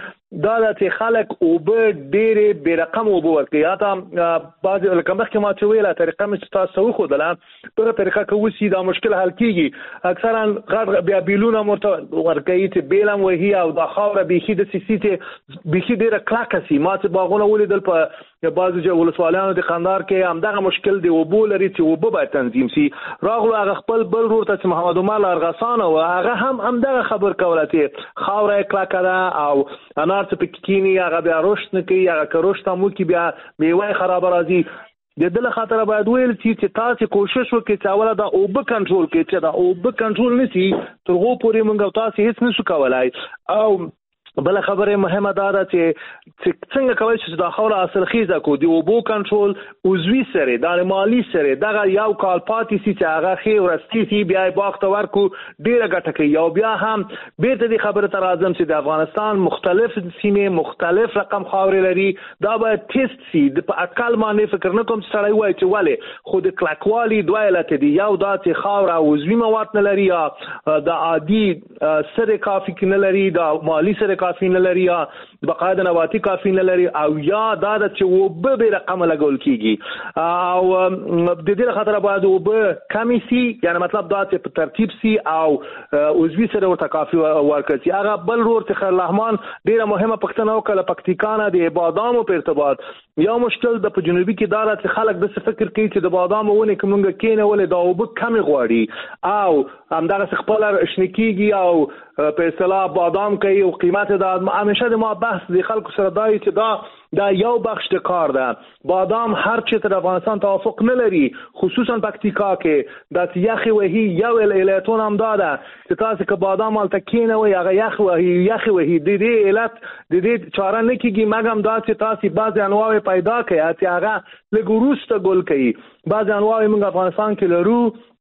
Speaker 4: دا چې خلک او به ډېرې بې رقم او به ورکوي. یا ته بعض لکه مخکې ما چې ویله طریقه مې تاسو وښودله دغه طریقه که وسي دا مشکل حل کېږي. اکثرا غټ بیا بیلونه ورته ورکوي چې بیل هم وهي او دا خاوره بیخي داسې سي چې بیخي ډېره کلکه سي. ما چې باغونه ولیدل په بعضو ولسوالیانو د قندهار کې همدغه مشکل دی اوبو لري چې اوبه باید تنظیم سي. راغلو هغه خپل بل ورور ته چې محمد عمر ارغسان و هغه هم همدغه خبر کوله چې خاوره کلکه ده او انار څه پکې کینی هغه بیا رشد نه کوي هغه که رشد هم وکړي بیا میوه خراب راځي. د دې خاطر باید ویل چې تاسو کوشش وکړئ چې اوله دا اوبه کنټرول کړئ چې دا اوبه کنټرول نشي تر هغه پورې موږ تاسو هیڅ نشو کولای. او بل خبره مهمه ده چې څنګه کوي چې دا خوره اصلخیزه کو دی اوبو کنټرول عضوي سره د مالی سره دغه یو کال پاتې سي چې هغه خې ورستي سي بیا باغ ته ورکو ډیره ګټه کوي. او بیا هم بیرته د خبره تر اعظم چې د افغانستان مختلف سیمه مختلف رقم خاورې لري دا باید ټیسټ سي. د اقل معنی فکر نه کوم چې سړی وایي چې ولې خود کلکوالي دوه علت دي. یو دا چې خاوره عضوي مواد نه لري یا د عادي سره کافي نه لري دا مالی سره کافی نه لري یا بقاعده نباتي کافی نه لري او یا دا چې وب به رقم لګول کیږي او د دې خاطر باید وب کمی سي یعنی مطلب دا چې په ترتیب سي او عضوي سره ورته کافی ورکړي. هغه بل ور ته خیر رحمان ډیره مهمه پښتنه او کله پکتیکانه د بادامو په ارتباط یو مشکل د په جنوبي کې دا چې خلک د فکر کوي چې د بادامو ونه کومګه کینه ولې دا وب کمی غواړي او همدغه خپل شنکیږي او په اصطلاح بادام کوي او قیمت دا همیشه د ما بحث د خلکو سره دای چې دا یو بخش د کار ده. بادام هر چیرته د افغانستان توافق نه لري خصوصا پکتیکا کې د یخي وهي یو علتون هم دا ده چې تاسو که بادام مالته کینه وي هغه یخي وهي د دې علت د دې چاره نه کیږي مګم دا چې تاسو بعض انواع پیدا کړئ چې هغه لګوروسته ګل کوي. بعض انواع موږ افغانستان کې لرو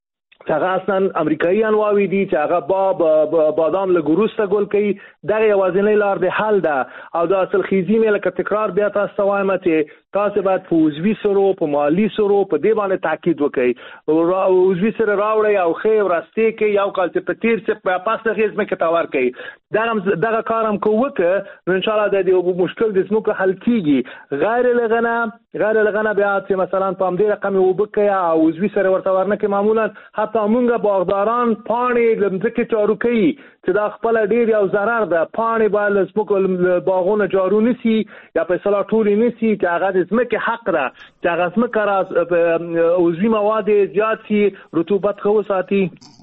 Speaker 4: هغه اصلا امریکایي انواوي دي چې هغه بادام له ګروسته ګول کوي دغه یوازینی لار د حل ده او د اصل خیزي مې لکه تکرار بیا تاسو ته وایم چې تاسو باید په عضوي سرو په مالی سرو په دې باندې تاکید وکړئ عضوي سره راوړئ او خیر راستي کې یو کال چې په تیر څه په پاسه خیز مې کتاور کوي دغه کار هم کوو که ان شاء الله د دې مشکل د سمو حل کیږي غیر لغنه بیا چې مثلا په دې رقم وبکیا او عضوي سره ورته ورنکه معمولا حتی مونږه باغداران پاڼې لمځکه چارو کوي چې دا خپل ډیر یو ضرر ده پاڼې باید سمو باغونه جارو نسی یا په اصطلاح ټول نسی چې هغه زمکه حق ده چې هغه زمکه را عضوي مواد زیات شي رطوبت خو ساتي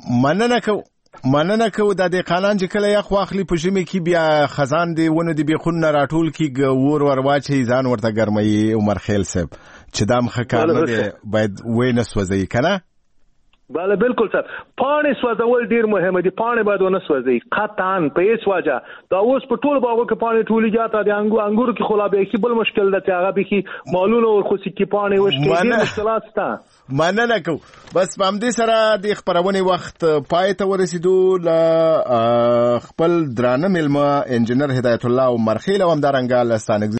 Speaker 3: مننه کو د دې قانون چې کله یخ واخلي په ژمي کې بیا خزان دی ونه دی بخون راټول کی ور واچي ځان ورته ګرمي عمر خیل صاحب چې دام خکار نه باید وینه سوځي کنه
Speaker 4: بله بالکل سر پاڼې سوځول ډیر مهمه دي پاڼې باید ونه سوځي قطعاً په هیڅ وجه دا اوس په ټول باغو کې پاڼې ټولې جاته دي انګور کې خلابه کې بل مشکل ده چې هغه به مالونه او خوسي کې پاڼې وشکې ډیر مشکلات شته
Speaker 3: مننه کو بس په دې سره د خبرونه وخت پای ته ورسېدو ل خپل درانه ملما انجنیر هدایت الله عمر خیل او همدارنګه لستانګ